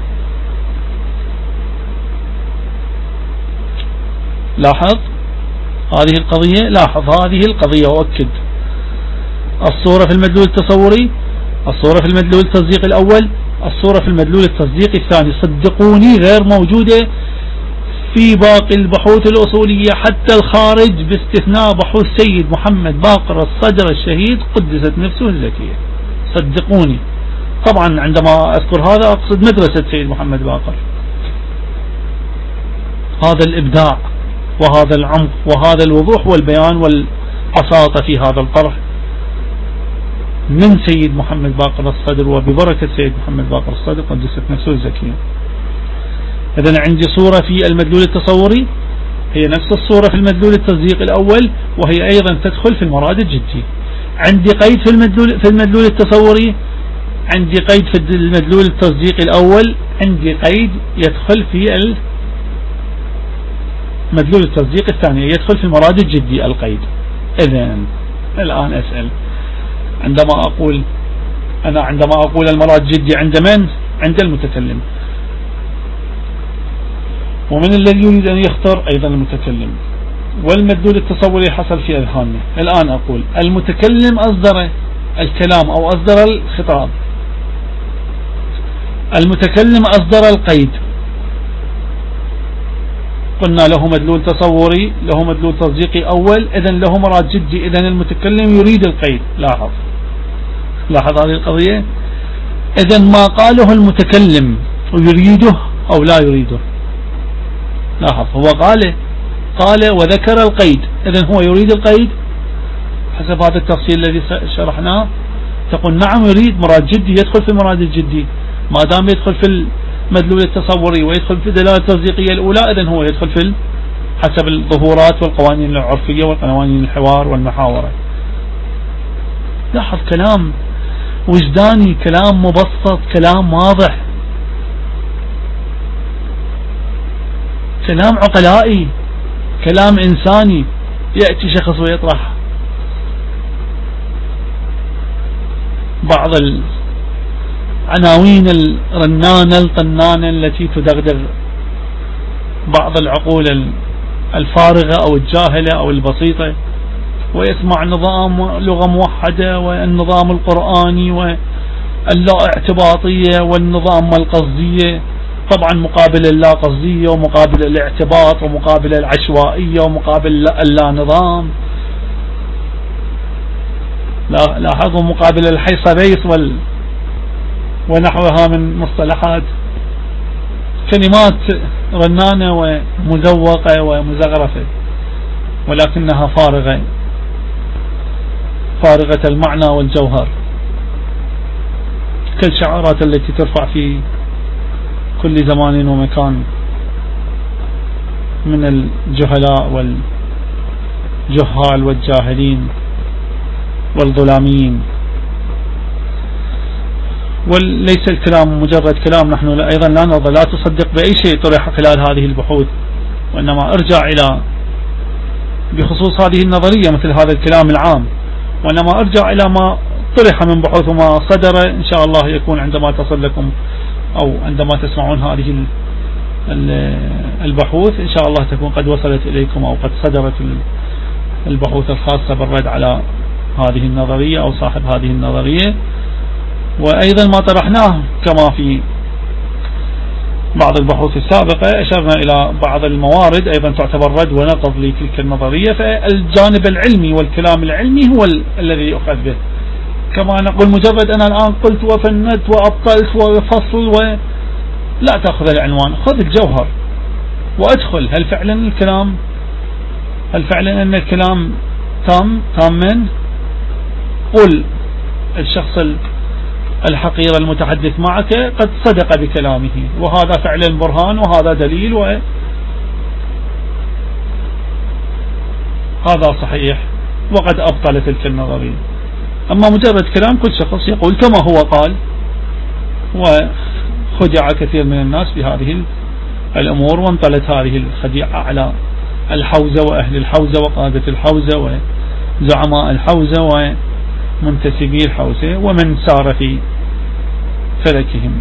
لاحظ هذه القضية، لاحظ هذه القضية وأكد، الصورة في المدلول التصوري، الصورة في المدلول التصديقي الأول، الصورة في المدلول التصديقي الثاني، صدقوني غير موجودة في باقي البحوث الأصولية حتى الخارج، باستثناء بحوث سيد محمد باقر الصدر الشهيد قدست نفسه الزكية، صدقوني. طبعا عندما أذكر هذا أقصد مدرسة سيد محمد باقر. هذا الإبداع وهذا العمق وهذا الوضوح والبيان والبساطة في هذا الطرح من سيد محمد باقر الصدر، وببركة سيد محمد باقر الصدر قدست نفسه الزكية. إذن عندي صورة في المدلول التصوري هي نفس الصورة في المدلول التصديقي الأول، وهي أيضا تدخل في المراد الجدي. عندي قيد في المدلول في المدلول التصوري، عندي قيد في المدلول التصديقي الأول، عندي قيد يدخل في المدلول التصديقي الثاني، يدخل في المراد الجدي القيد. إذن الآن أسأل، عندما أقول أنا عندما أقول المراد الجدي عند من؟ عند المتكلم، ومن الذي يريد أن يختار؟ أيضا المتكلم. والمدلول التصوري حصل في أذهاننا. الآن أقول المتكلم أصدر الكلام أو أصدر الخطاب، المتكلم أصدر القيد، قلنا له مدلول تصوري، له مدلول تصديقي أول، إذن له مراد جدي، إذن المتكلم يريد القيد. لاحظ لاحظ هذه القضية. إذن ما قاله المتكلم ويريده أو لا يريده. لاحظ هو قال قال وذكر القيد، إذن هو يريد القيد حسب هذا التفصيل الذي شرحناه. تقول نعم يريد مراد جدي، يدخل في المراد الجدي ما دام يدخل في المدلول التصوري ويدخل في الدلالة التصديقية الأولى، إذن هو يدخل في حسب الظهورات والقوانين العرفية والقوانين الحوار والمحاورة. لاحظ كلام وجداني، كلام مبسط، كلام واضح، كلام عقلائي، كلام إنساني. يأتي شخص ويطرح بعض العناوين الرنانة الطنانة التي تدغدغ بعض العقول الفارغة أو الجاهلة أو البسيطة، ويسمع نظام لغة موحدة والنظام القرآني واللا اعتباطية والنظام القصدية، طبعا مقابل اللا قصدية ومقابل الاعتباط ومقابل العشوائية ومقابل اللا نظام، لاحظوا مقابل الحيصبيص وال ونحوها من مصطلحات، كلمات رنانة ومزوقة ومزغرفة ولكنها فارغة فارغة المعنى والجوهر، كالشعارات التي ترفع في كل زمان ومكان من الجهلاء والجهال والجاهلين والظلاميين. وليس الكلام مجرد كلام، نحن أيضا لا نرضى لا تصدق بأي شيء طرح خلال هذه البحوث، وإنما ارجع إلى بخصوص هذه النظرية مثل هذا الكلام العام، وإنما ارجع إلى ما طرح من بحوث وما صدر إن شاء الله يكون عندما تصل لكم أو عندما تسمعون هذه البحوث إن شاء الله تكون قد وصلت إليكم أو قد صدرت البحوث الخاصة بالرد على هذه النظرية أو صاحب هذه النظرية. وأيضا ما طرحناه كما في بعض البحوث السابقة أشرنا إلى بعض الموارد أيضا تعتبر رد ونقض لتلك النظرية، فالجانب العلمي والكلام العلمي هو الذي يؤخذ به، كما نقول مجرد أنا الآن قلت وفندت وأبطلت وفصل و لا تأخذ العنوان، خذ الجوهر وأدخل هل فعلا الكلام هل فعلا أن الكلام تام تاما. قل الشخص الحقير المتحدث معك قد صدق بكلامه وهذا فعلا برهان وهذا دليل وهذا صحيح وقد أبطل تلك النظرية. أما مجرد كلام كل شخص يقول كما هو قال، وخدع كثير من الناس بهذه الأمور وانطلت هذه الخديعة على الحوزة وأهل الحوزة وقادة الحوزة وزعماء الحوزة ومنتسبي الحوزة ومن سار في فلكهم.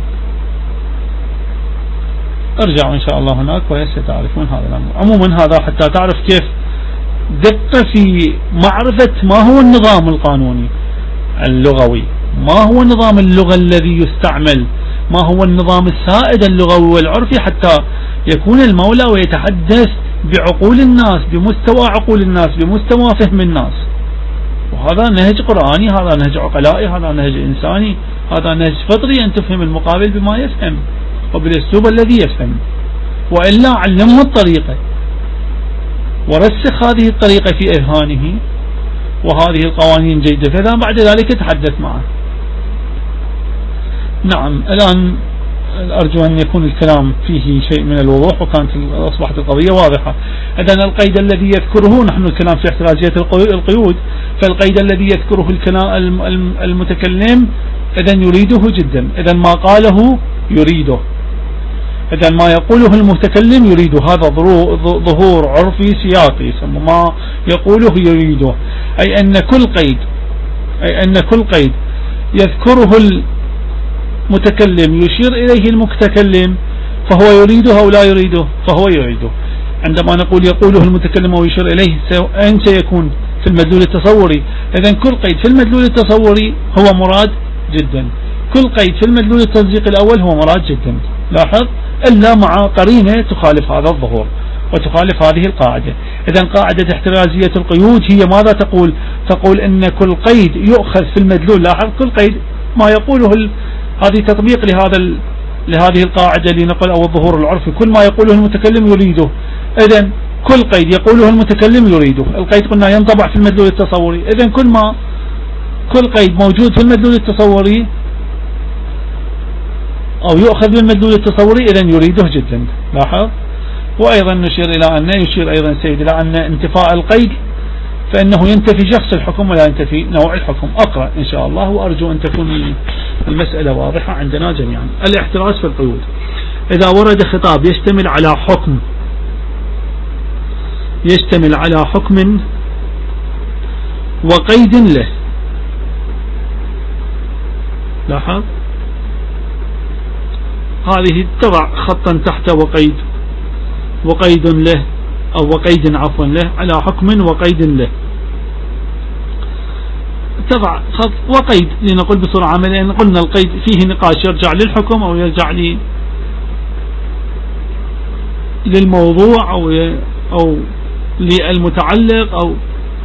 ارجعوا إن شاء الله هناك وستعرفون هذا الأمر. عموما هذا حتى تعرف كيف دقة في معرفة ما هو النظام القانوني اللغوي، ما هو نظام اللغة الذي يستعمل، ما هو النظام السائد اللغوي والعرفي، حتى يكون المولى ويتحدث بعقول الناس، بمستوى عقول الناس، بمستوى فهم الناس. وهذا نهج قرآني، هذا نهج عقلائي، هذا نهج إنساني، هذا نهج فطري أن تفهم المقابل بما يفهم وبالأسلوب الذي يفهم، وإلا علمه الطريقة ورسخ هذه الطريقة في إذهانه وهذه القوانين جيدة، فإذا بعد ذلك تحدث معه. نعم الآن أرجو أن يكون الكلام فيه شيء من الوضوح وكانت أصبحت القضية واضحة. إذن القيد الذي يذكره، نحن الكلام في احتراجية القيود، فالقيد الذي يذكره المتكلم إذن يريده جدا، إذن ما قاله يريده، إذن ما يقوله المتكلم يريده، هذا ظهور عرفي سياقي ما يقوله يريده، أي أن كل قيد أي أن كل قيد يذكره المتكلم يشير إليه المتكلم فهو يريده أو لا يريده، فهو يريده. عندما نقول يقوله المتكلم أو يشير إليه أين سيكون؟ في المدلول التصوري. إذن كل قيد في المدلول التصوري هو مراد جدا، كل قيد في المدلول التصديقي الأول هو مراد جدا. لاحظ إلا مع قرينة تخالف هذا الظهور وتخالف هذه القاعدة. إذن قاعدة احترازية القيود هي ماذا تقول؟ تقول إن كل قيد يؤخذ في المدلول، لاحظ كل قيد ما يقوله هذه تطبيق لهذا لهذه القاعدة اللي نقول أو الظهور العرفي، كل ما يقوله المتكلم يريده. إذن كل قيد يقوله المتكلم يريده. القيد قلنا ينطبع في المدلول التصوري، إذن كل ما كل قيد موجود في المدلول التصوري أو يؤخذ من المدلول التصوري إذن يريده جدا. لاحظ. وأيضا نشير إلى أن يشير أيضا سيد إلى أن انتفاء القيد فإنه ينتفي شخص الحكم ولا ينتفي نوع الحكم. أقرأ إن شاء الله وأرجو أن تكون المسألة واضحة عندنا جميعا. الاحتراز في القيود: إذا ورد خطاب يشتمل على حكم يشتمل على حكم وقيد له. لاحظ، هذه تضع خطا تحت وقيد وقيد له أو وقيد عفوا له على حكم وقيد له. تضع خط وقيد لنقول بصورة عامة، لأن قلنا القيد فيه نقاش يرجع للحكم أو يرجع لي للموضوع أو أو للمتعلق أو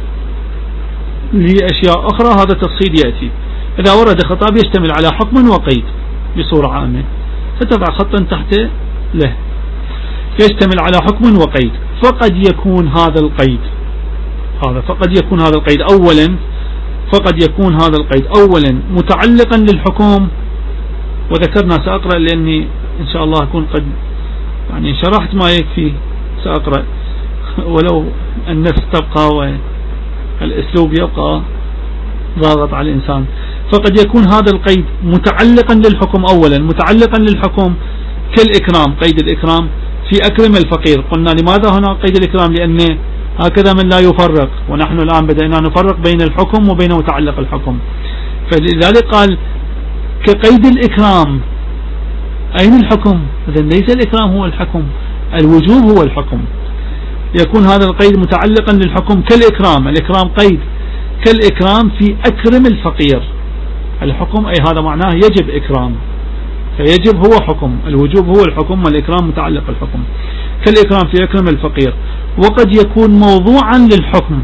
لأشياء أخرى. هذا تفصيل يأتي. إذا ورد خطاب يشتمل على حكم وقيد بصورة عامة فتضع خطا تحت له يشتمل على حكم وقيد. فقد يكون هذا القيد هذا فقد يكون هذا القيد أولا فقد يكون هذا القيد أولا متعلقا للحكم، وذكرنا سأقرأ لأني إن شاء الله أكون قد يعني شرحت ما يكفي، سأقرأ ولو النفس تبقى والأسلوب يبقى ضاغط على الإنسان. فقد يكون هذا القيد متعلقا للحكم أولا متعلقا للحكم كالإكرام، قيد الإكرام في أكرم الفقير. قلنا لماذا هنا قيد الإكرام؟ لأن هكذا من لا يفرق، ونحن الآن بدأنا نفرق بين الحكم وبين متعلق الحكم، فلذلك قال كقيد الإكرام. أين الحكم؟ إذن ليس الإكرام هو الحكم، الوجوب هو الحكم. يكون هذا القيد متعلقا للحكم كالإكرام، الإكرام قيد كالإكرام في أكرم الفقير. الحكم أي هذا معناه يجب إكرام، فيجب هو حكم، الوجوب هو الحكم والإكرام متعلق الحكم. كالإكرام في أكرم الفقير. وقد يكون موضوعا للحكم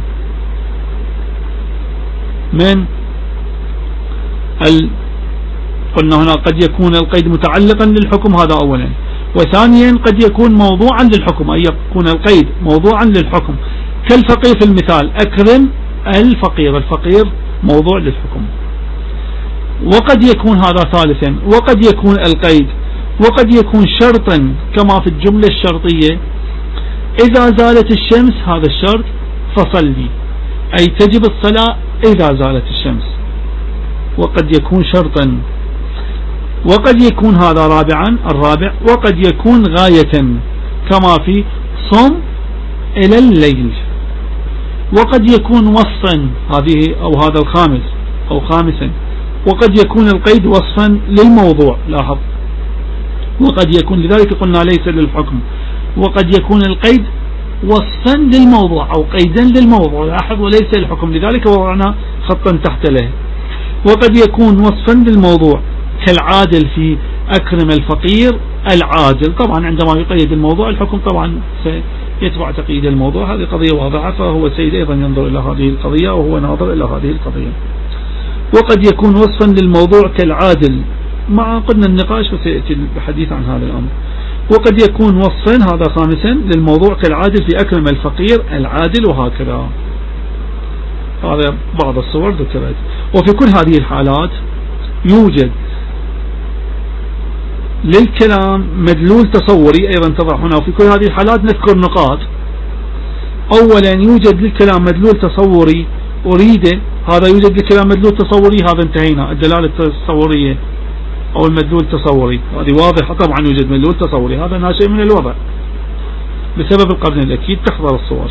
من ال... قلنا هنا قد يكون القيد متعلقا للحكم، هذا أولا. وثانيا قد يكون موضوعا للحكم، أي يكون القيد موضوعا للحكم كالفقير في المثال، أكرم الفقير، الفقير موضوع للحكم. وقد يكون هذا ثالثا. وقد يكون القيد وقد يكون شرطا كما في الجملة الشرطية: إذا زالت الشمس، هذا الشرط، فصلي، أي تجب الصلاة إذا زالت الشمس. وقد يكون شرطا. وقد يكون هذا رابعا الرابع وقد يكون غاية كما في صم إلى الليل. وقد يكون وصفا، هذه أو هذا الخامس أو خامسا. وقد يكون القيد وصفا للموضوع. لاحظ، وقد يكون، لذلك قلنا ليس للحكم. وقد يكون القيد وصفا للموضوع أو قيدا للموضوع، لاحظ، وليس للحكم، لذلك وضعنا خطا تحت له. وقد يكون وصفا للموضوع كالعادل في أكرم الفقير، العادل. طبعا عندما يقيد الموضوع الحكم طبعا سيتبع تقييد الموضوع، هذه قضية واضحة، فهو سيد أيضا ينظر إلى هذه القضية وهو ناظر إلى هذه القضية. وقد يكون وصفا للموضوع كالعادل، مع قلنا النقاش وسيأتي الحديث عن هذا الأمر. وقد يكون وصفا، هذا خامسا، للموضوع كالعادل في أكرم الفقير، العادل، وهكذا. هذا بعض الصور ذكرت. وفي كل هذه الحالات يوجد للكلام مدلول تصوري أيضا تضع هنا. وفي كل هذه الحالات نذكر نقاط. أولا يوجد للكلام مدلول تصوري أريد، هذا يوجد للكلام مدلول تصوري، هذا انتهينا. الدلالة التصورية أو المدلول التصوري هذه واضحة، طبعا يوجد مدلول تصوري، هذا ناشئ من الوضع بسبب القرن الأكيد، تحضر الصور.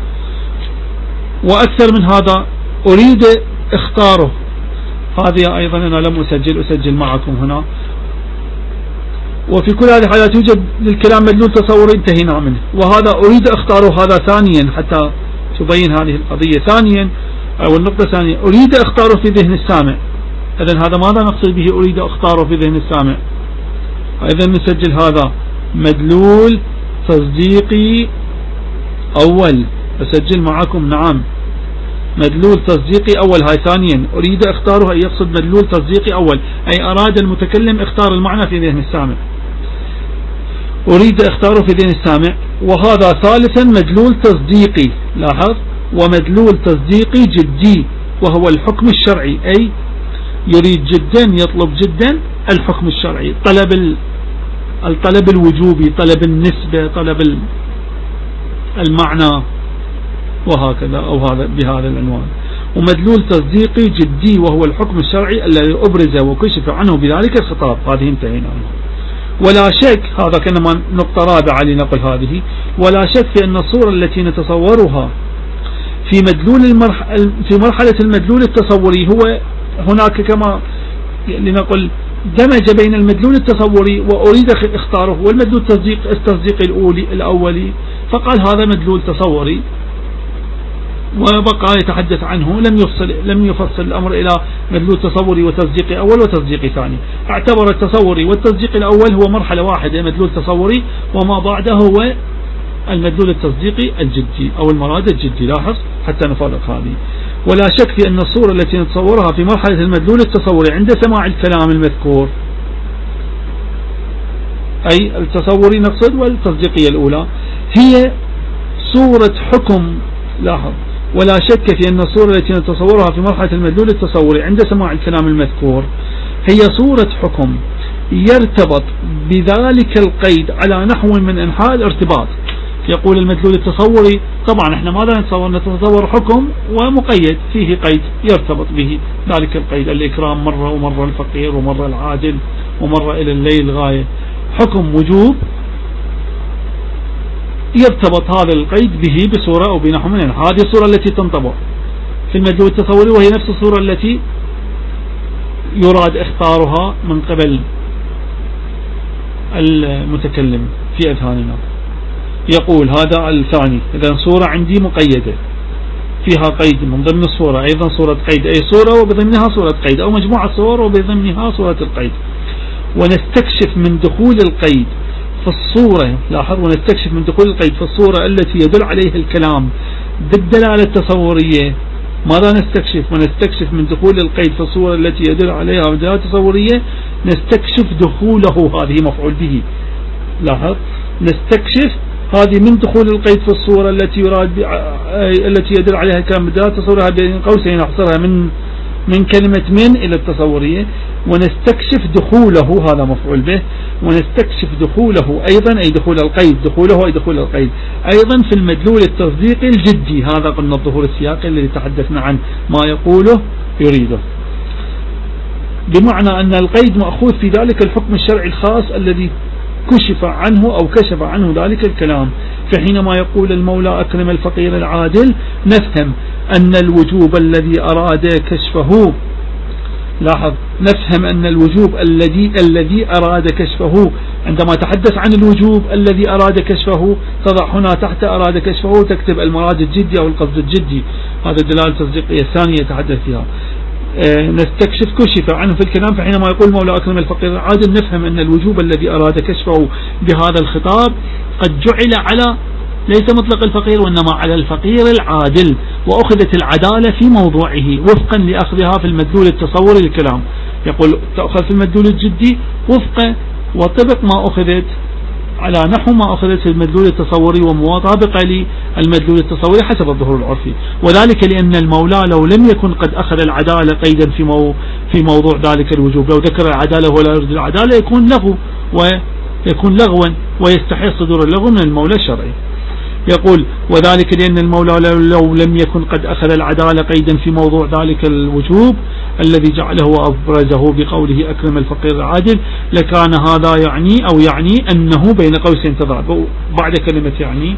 وأكثر من هذا أريد اختاره، هذه أيضا أنا لم أسجل أسجل معكم هنا. وفي كل هذه الحالات يوجد للكلام مدلول تصوري، انتهينا منه. وهذا أريد اختاره، هذا ثانيا حتى تبين هذه القضية. ثانيا أو النقطة الثانية، أريد اختاره في ذهن السامع. إذن هذا ماذا نقصد به أريد اختاره في ذهن السامع؟ إذن نسجل هذا مدلول تصديقي أول، أسجل معكم. نعم، مدلول تصديقي أول. هاي ثانيا أريد اختاره، أي يقصد مدلول تصديقي أول، أي أراد المتكلم اختار المعنى في ذهن السامع، أريد اختاره في ذهن السامع. وهذا ثالثا مدلول تصديقي، لاحظ، ومدلول تصديقي جدي وهو الحكم الشرعي، أي يريد جدا، يطلب جدا الحكم الشرعي، طلب الطلب الوجوبي، طلب النسبة، طلب المعنى، وهكذا، أو هذا بهذا العنوان. ومدلول تصديقي جدي وهو الحكم الشرعي الذي أبرز وكشف عنه بذلك الخطاب. هذه انتهينا عنه. ولا شك، هذا كما نقطة رابعة لنقل هذه، ولا شك في أن الصورة التي نتصورها في مدلول المرح في مرحلة المدلول التصوري هو هناك، كما لنقل دمج بين المدلول التصوري وأريد اختاره والمدلول التصديق التصديقي الأولي الأولي، فقال هذا مدلول تصوري، وبقى يتحدث عنه، لم يفصل لم يفصل الأمر إلى مدلول تصوري وتصديقي أول وتصديقي ثاني. اعتبر التصوري والتصديق الأول هو مرحلة واحدة، مدلول تصوري، وما بعده هو المدلول التصديقي الجدي أو المراد الجدي. لاحظ حتى نفرق هذه. ولا شك في أن الصورة التي نتصورها في مرحلة المدلول التصوري عند سماع الكلام المذكور، أي التصوري نقصد والتصديقية الأولى، هي صورة حكم. لاحظ، ولا شك في أن الصورة التي نتصورها في مرحلة المدلول التصوري عند سماع الكلام المذكور هي صورة حكم يرتبط بذلك القيد على نحو من أنحاء الارتباط. يقول المدلول التصوري، طبعا احنا ماذا نتصور؟ نتصور حكم ومقيد فيه قيد يرتبط به ذلك القيد، الإكرام مرة، ومرة الفقير، ومرة العادل، ومرة إلى الليل غاية، حكم وجوب يرتبط هذا القيد به بصورة أو بنحو من. هذه الصورة التي تنطبق في المدلول التصوري، وهي نفس الصورة التي يراد اختارها من قبل المتكلم في أذهاننا. يقول هذا الثاني، إذا صورة عندي مقيدة فيها قيد من ضمن الصورة، أيضا صورة قيد، أي صورة وبضمنها صورة قيد، أو مجموعة صور وبضمنها صورة القيد. ونستكشف من دخول القيد في الصورة، لاحظ، ونستكشف من دخول القيد في الصورة التي يدل عليها الكلام بالدلالة التصورية. ماذا نستكشف؟ ونستكشف من دخول القيد في الصورة التي يدل عليها بالدلالة التصورية، نستكشف دخوله، هذه مفعول به. لاحظ، نستكشف هذه من دخول القيد في الصورة التي يراد التي يدل عليها الكلام بالدلالة التصورية، بين قوسين نحصرها من من كلمة من إلى التصورية. ونستكشف دخوله، هذا مفعول به، ونستكشف دخوله أيضا، أي دخول القيد، دخوله أي دخول القيد أيضا في المدلول التصديقي الجدي. هذا قلنا الظهور السياقي الذي تحدثنا عن ما يقوله يريده، بمعنى أن القيد مأخوذ في ذلك الحكم الشرعي الخاص الذي كشف عنه أو كشف عنه ذلك الكلام. فحينما يقول المولى أكرم الفقير العادل، نفهم أن الوجوب الذي أراد كشفه، لاحظ، نفهم أن الوجوب الذي الذي أراد كشفه، عندما تحدث عن الوجوب الذي أراد كشفه تضع هنا تحت أراد كشفه تكتب المراد الجدي أو القصد الجدي. هذا الدلالة التصديقية الثانية يتحدث فيها. نستكشف كشف عنه في الكلام. فحينما يقول مولى أكرم الفقير العادل، نفهم أن الوجوب الذي أراد كشفه بهذا الخطاب قد جعل على ليس مطلق الفقير، وإنما على الفقير العادل، وأخذت العدالة في موضوعه وفقا لأخذها في المدلول التصوري للكلام. يقول تأخذ في المدلول الجدي وفق وطبق ما أخذت على نحو ما أخذت في المدلول التصوري، ومطابقة للمدلول التصوري حسب الظهور العرفي. وذلك لأن المولى لو لم يكن قد أخذ العدالة قيدا في مو في موضوع ذلك الوجوب، لو ذكر العدالة ولا يريد العدالة يكون لغو، ويكون لغوا، ويستحق صدور اللغو من المولى الشرعي. يقول وذلك لأن المولى لو لم يكن قد أخذ العدالة قيدا في موضوع ذلك الوجوب الذي جعله وأبرزه بقوله أكرم الفقير العادل، لكان هذا يعني أو يعني أنه بين قوسين تضع بعد كلمة يعني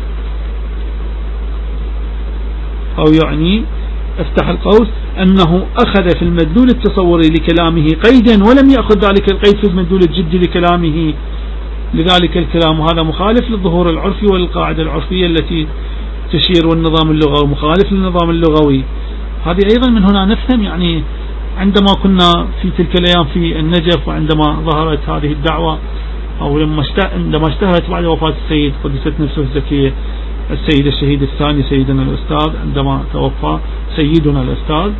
أو يعني افتح القوس، أنه أخذ في المدلول التصوري لكلامه قيدا ولم يأخذ ذلك القيد في المدلول الجدي لكلامه لذلك الكلام. وهذا مخالف للظهور العرفي والقاعدة العرفية التي تشير والنظام اللغوي مخالف للنظام اللغوي. هذه أيضا من هنا نفهم، يعني عندما كنا في تلك الأيام في النجف، وعندما ظهرت هذه الدعوة، أو لما عندما اشتهرت بعد وفاة السيد قدست نفسه الزكية السيد الشهيد الثاني سيدنا الأستاذ عندما توفى سيدنا الأستاذ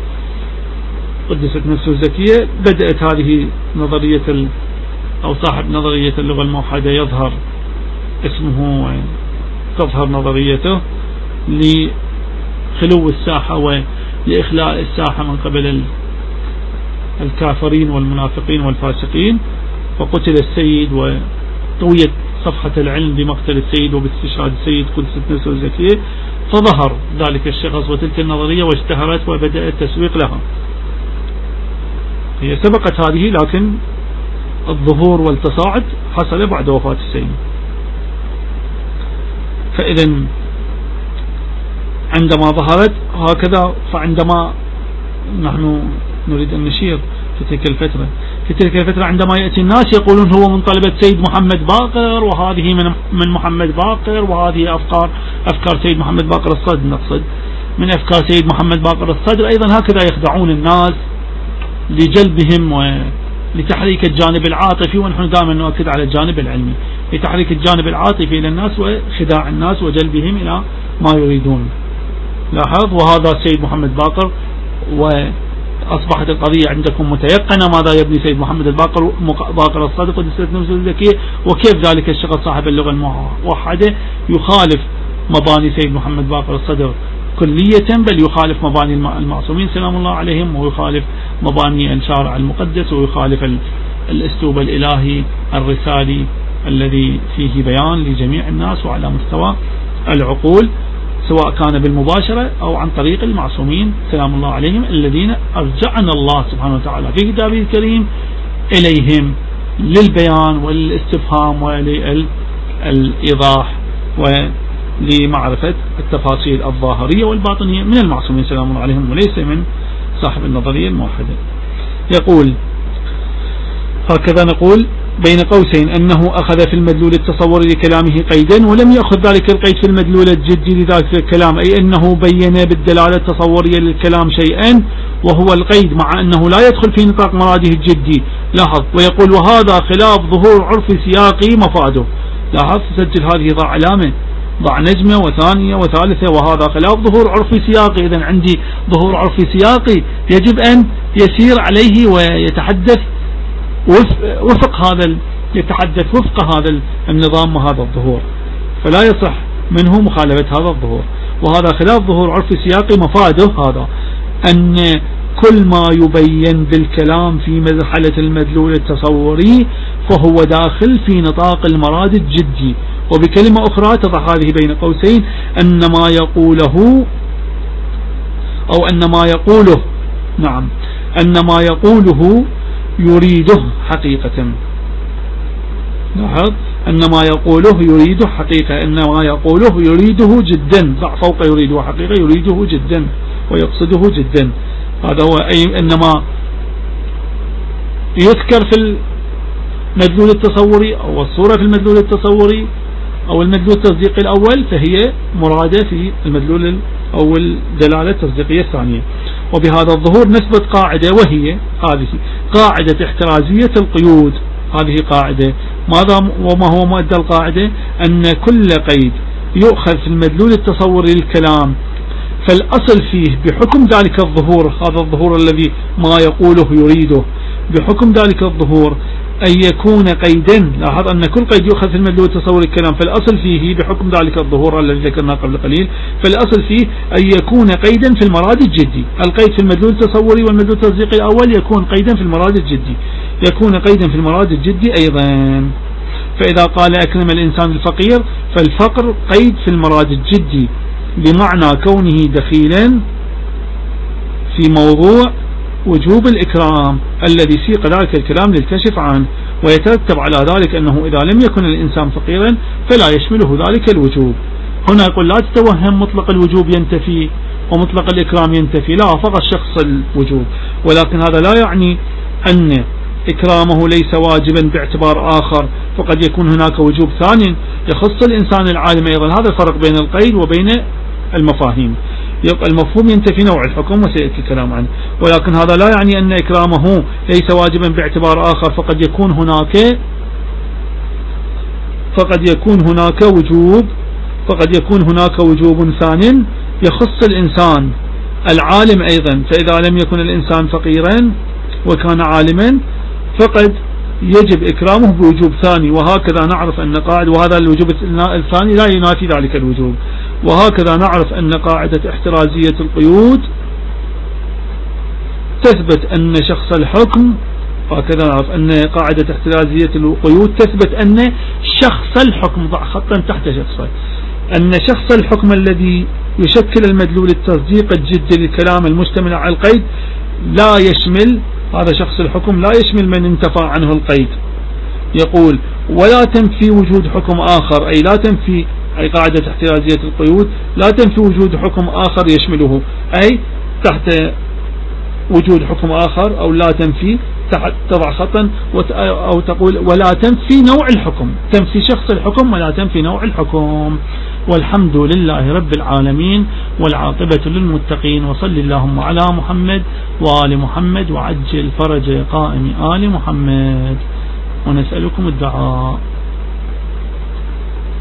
قدست نفسه الزكية، بدأت هذه نظرية ال أو صاحب نظرية اللغة الموحدة يظهر اسمه وتظهر نظريته لخلو الساحة ولإخلاء الساحة من قبل الكافرين والمنافقين والفاسقين، فقتل السيد وطويت صفحة العلم بمقتل السيد وباستشهاد السيد قدست نفسه الزكية، فظهر ذلك الشخص وتلك النظرية واشتهرت وبدأ التسويق لها. هي سبقت هذه، لكن الظهور والتصاعد حصل بعد وفاة السيد. فإذا عندما ظهرت هكذا، فعندما نحن نريد أن نشير في تلك الفترة في تلك الفترة عندما يأتي الناس يقولون هو من طلبة سيد محمد باقر، وهذه من من محمد باقر، وهذه أفكار أفكار سيد محمد باقر الصدر، نقصد من أفكار سيد محمد باقر الصدر. أيضا هكذا يخدعون الناس لجلبهم ولتحريك الجانب العاطفي، ونحن دائما نؤكد على الجانب العلمي، لتحريك الجانب العاطفي إلى الناس وخداع الناس وجلبهم إلى ما يريدون. لاحظ، وهذا سيد محمد باقر، وأصبحت القضية عندكم متيقنة ماذا يبني سيد محمد الباقر باقر الصدر قدست نفسه الزكية، وكيف ذلك الشخص صاحب اللغة الموحدة يخالف مباني سيد محمد باقر الصدر كلية، بل يخالف مباني المعصومين سلام الله عليهم، ويخالف مباني الشارع المقدس، ويخالف الأسلوب الإلهي الرسالي الذي فيه بيان لجميع الناس وعلى مستوى العقول، سواء كان بالمباشرة أو عن طريق المعصومين سلام الله عليهم الذين أرجعنا الله سبحانه وتعالى في كتابه الكريم إليهم للبيان والاستفهام وللإيضاح ولمعرفة التفاصيل الظاهرية والباطنية من المعصومين سلام الله عليهم، وليس من صاحب النظرية الموحدة. يقول هكذا نقول بين قوسين أنه أخذ في المدلول التصوري لكلامه قيدا، ولم يأخذ ذلك القيد في المدلول الجدي لذلك الكلام، أي أنه بين بالدلالة التصورية للكلام شيئا وهو القيد، مع أنه لا يدخل في نطاق مراده الجدي. لاحظ، ويقول وهذا خلاف ظهور عرف سياقي مفاده. لاحظ، سجل هذه ضع علامة، ضع نجمة وثانية وثالثة، وهذا خلاف ظهور عرف سياقي. إذن عندي ظهور عرف سياقي يجب أن يسير عليه ويتحدث وفق هذا، يتحدث وفق هذا النظام وهذا الظهور، فلا يصح منه مخالفة هذا الظهور. وهذا خلاف ظهور عرف سياقي مفاده هذا أن كل ما يبين بالكلام في مرحلة المدلول التصوري فهو داخل في نطاق المراد الجدي. وبكلمة أخرى تضع هذه بين قوسين أن ما يقوله أو أن ما يقوله نعم أن ما يقوله يريده حقيقة. لاحظ، أن ما يقوله يريده حقيقة، أن ما يقوله يريده جدا، ضع فوق يريده حقيقة، يريده جدا ويقصده جدا. هذا هو، أي أنما يذكر في المدلول التصوري أو الصورة في المدلول التصوري أو المدلول التصديقي الأول فهي مرادة في المدلول أو الدلالة التصديقية الثانية. وبهذا الظهور نثبت قاعدة، وهي هذه قاعدة احترازية القيود. هذه قاعدة، ماذا وما هو مؤدى القاعدة؟ أن كل قيد يؤخذ في المدلول التصوري للكلام فالأصل فيه بحكم ذلك الظهور، هذا الظهور الذي ما يقوله يريده، بحكم ذلك الظهور أن يكون قيدا. لاحظ أن كل قيد يؤخذ في المدلول التصوري الكلام فالأصل فيه بحكم ذلك الظهور الذي ذكرناه قبل قليل، فالأصل فيه أن يكون قيدا في المراد الجدي. القيد في المدلول التصوري والمدلول التصديقي الأول يكون قيدا في المراد الجدي، يكون قيدا في المراد الجدي أيضا. فإذا قال أكرم الإنسان الفقير فالفقر قيد في المراد الجدي بمعنى كونه دخيلا في موضوع وجوب الإكرام الذي سيق ذلك الكلام للكشف عنه، ويترتب على ذلك أنه إذا لم يكن الإنسان فقيرا فلا يشمله ذلك الوجوب. هنا يقول لا تتوهم مطلق الوجوب ينتفي ومطلق الإكرام ينتفي، لا، فقط شخص الوجوب، ولكن هذا لا يعني أن إكرامه ليس واجبا باعتبار آخر، فقد يكون هناك وجوب ثاني يخص الإنسان العالم أيضا. هذا الفرق بين القيد وبين المفاهيم. يبقى المفهوم ينتفي نوع الحكم وسيأتي الكلام عنه، ولكن هذا لا يعني أن إكرامه ليس واجبا باعتبار آخر، فقد يكون هناك فقد يكون هناك وجوب فقد يكون هناك وجوب ثان يخص الإنسان العالم أيضا، فإذا لم يكن الإنسان فقيرا وكان عالما فقد يجب إكرامه بوجوب ثاني. وهكذا نعرف أن قاعدة، وهذا الوجوب الثاني لا ينافي ذلك الوجوب، وهكذا نعرف أن قاعدة احترازية القيود تثبت أن شخص الحكم، وهكذا نعرف أن قاعدة احترازية القيود تثبت أن شخص الحكم، ضع خطا تحت شخصه، أن شخص الحكم الذي يشكل المدلول التصديق الجدي للكلام المشتمل على القيد لا يشمل، هذا شخص الحكم لا يشمل من انتفى عنه القيد. يقول ولا تنفي وجود حكم آخر، أي لا تنفي، أي قاعدة احترازية القيود لا تنفي وجود حكم آخر يشمله، أي تحت وجود حكم آخر، أو لا تنفي تحت تضع خطا أو تقول ولا تنفي نوع الحكم، تنفي شخص الحكم ولا تنفي نوع الحكم. والحمد لله رب العالمين، والعاقبة للمتقين، وصل اللهم على محمد وآل محمد وعجل فرج قائم آل محمد، ونسألكم الدعاء.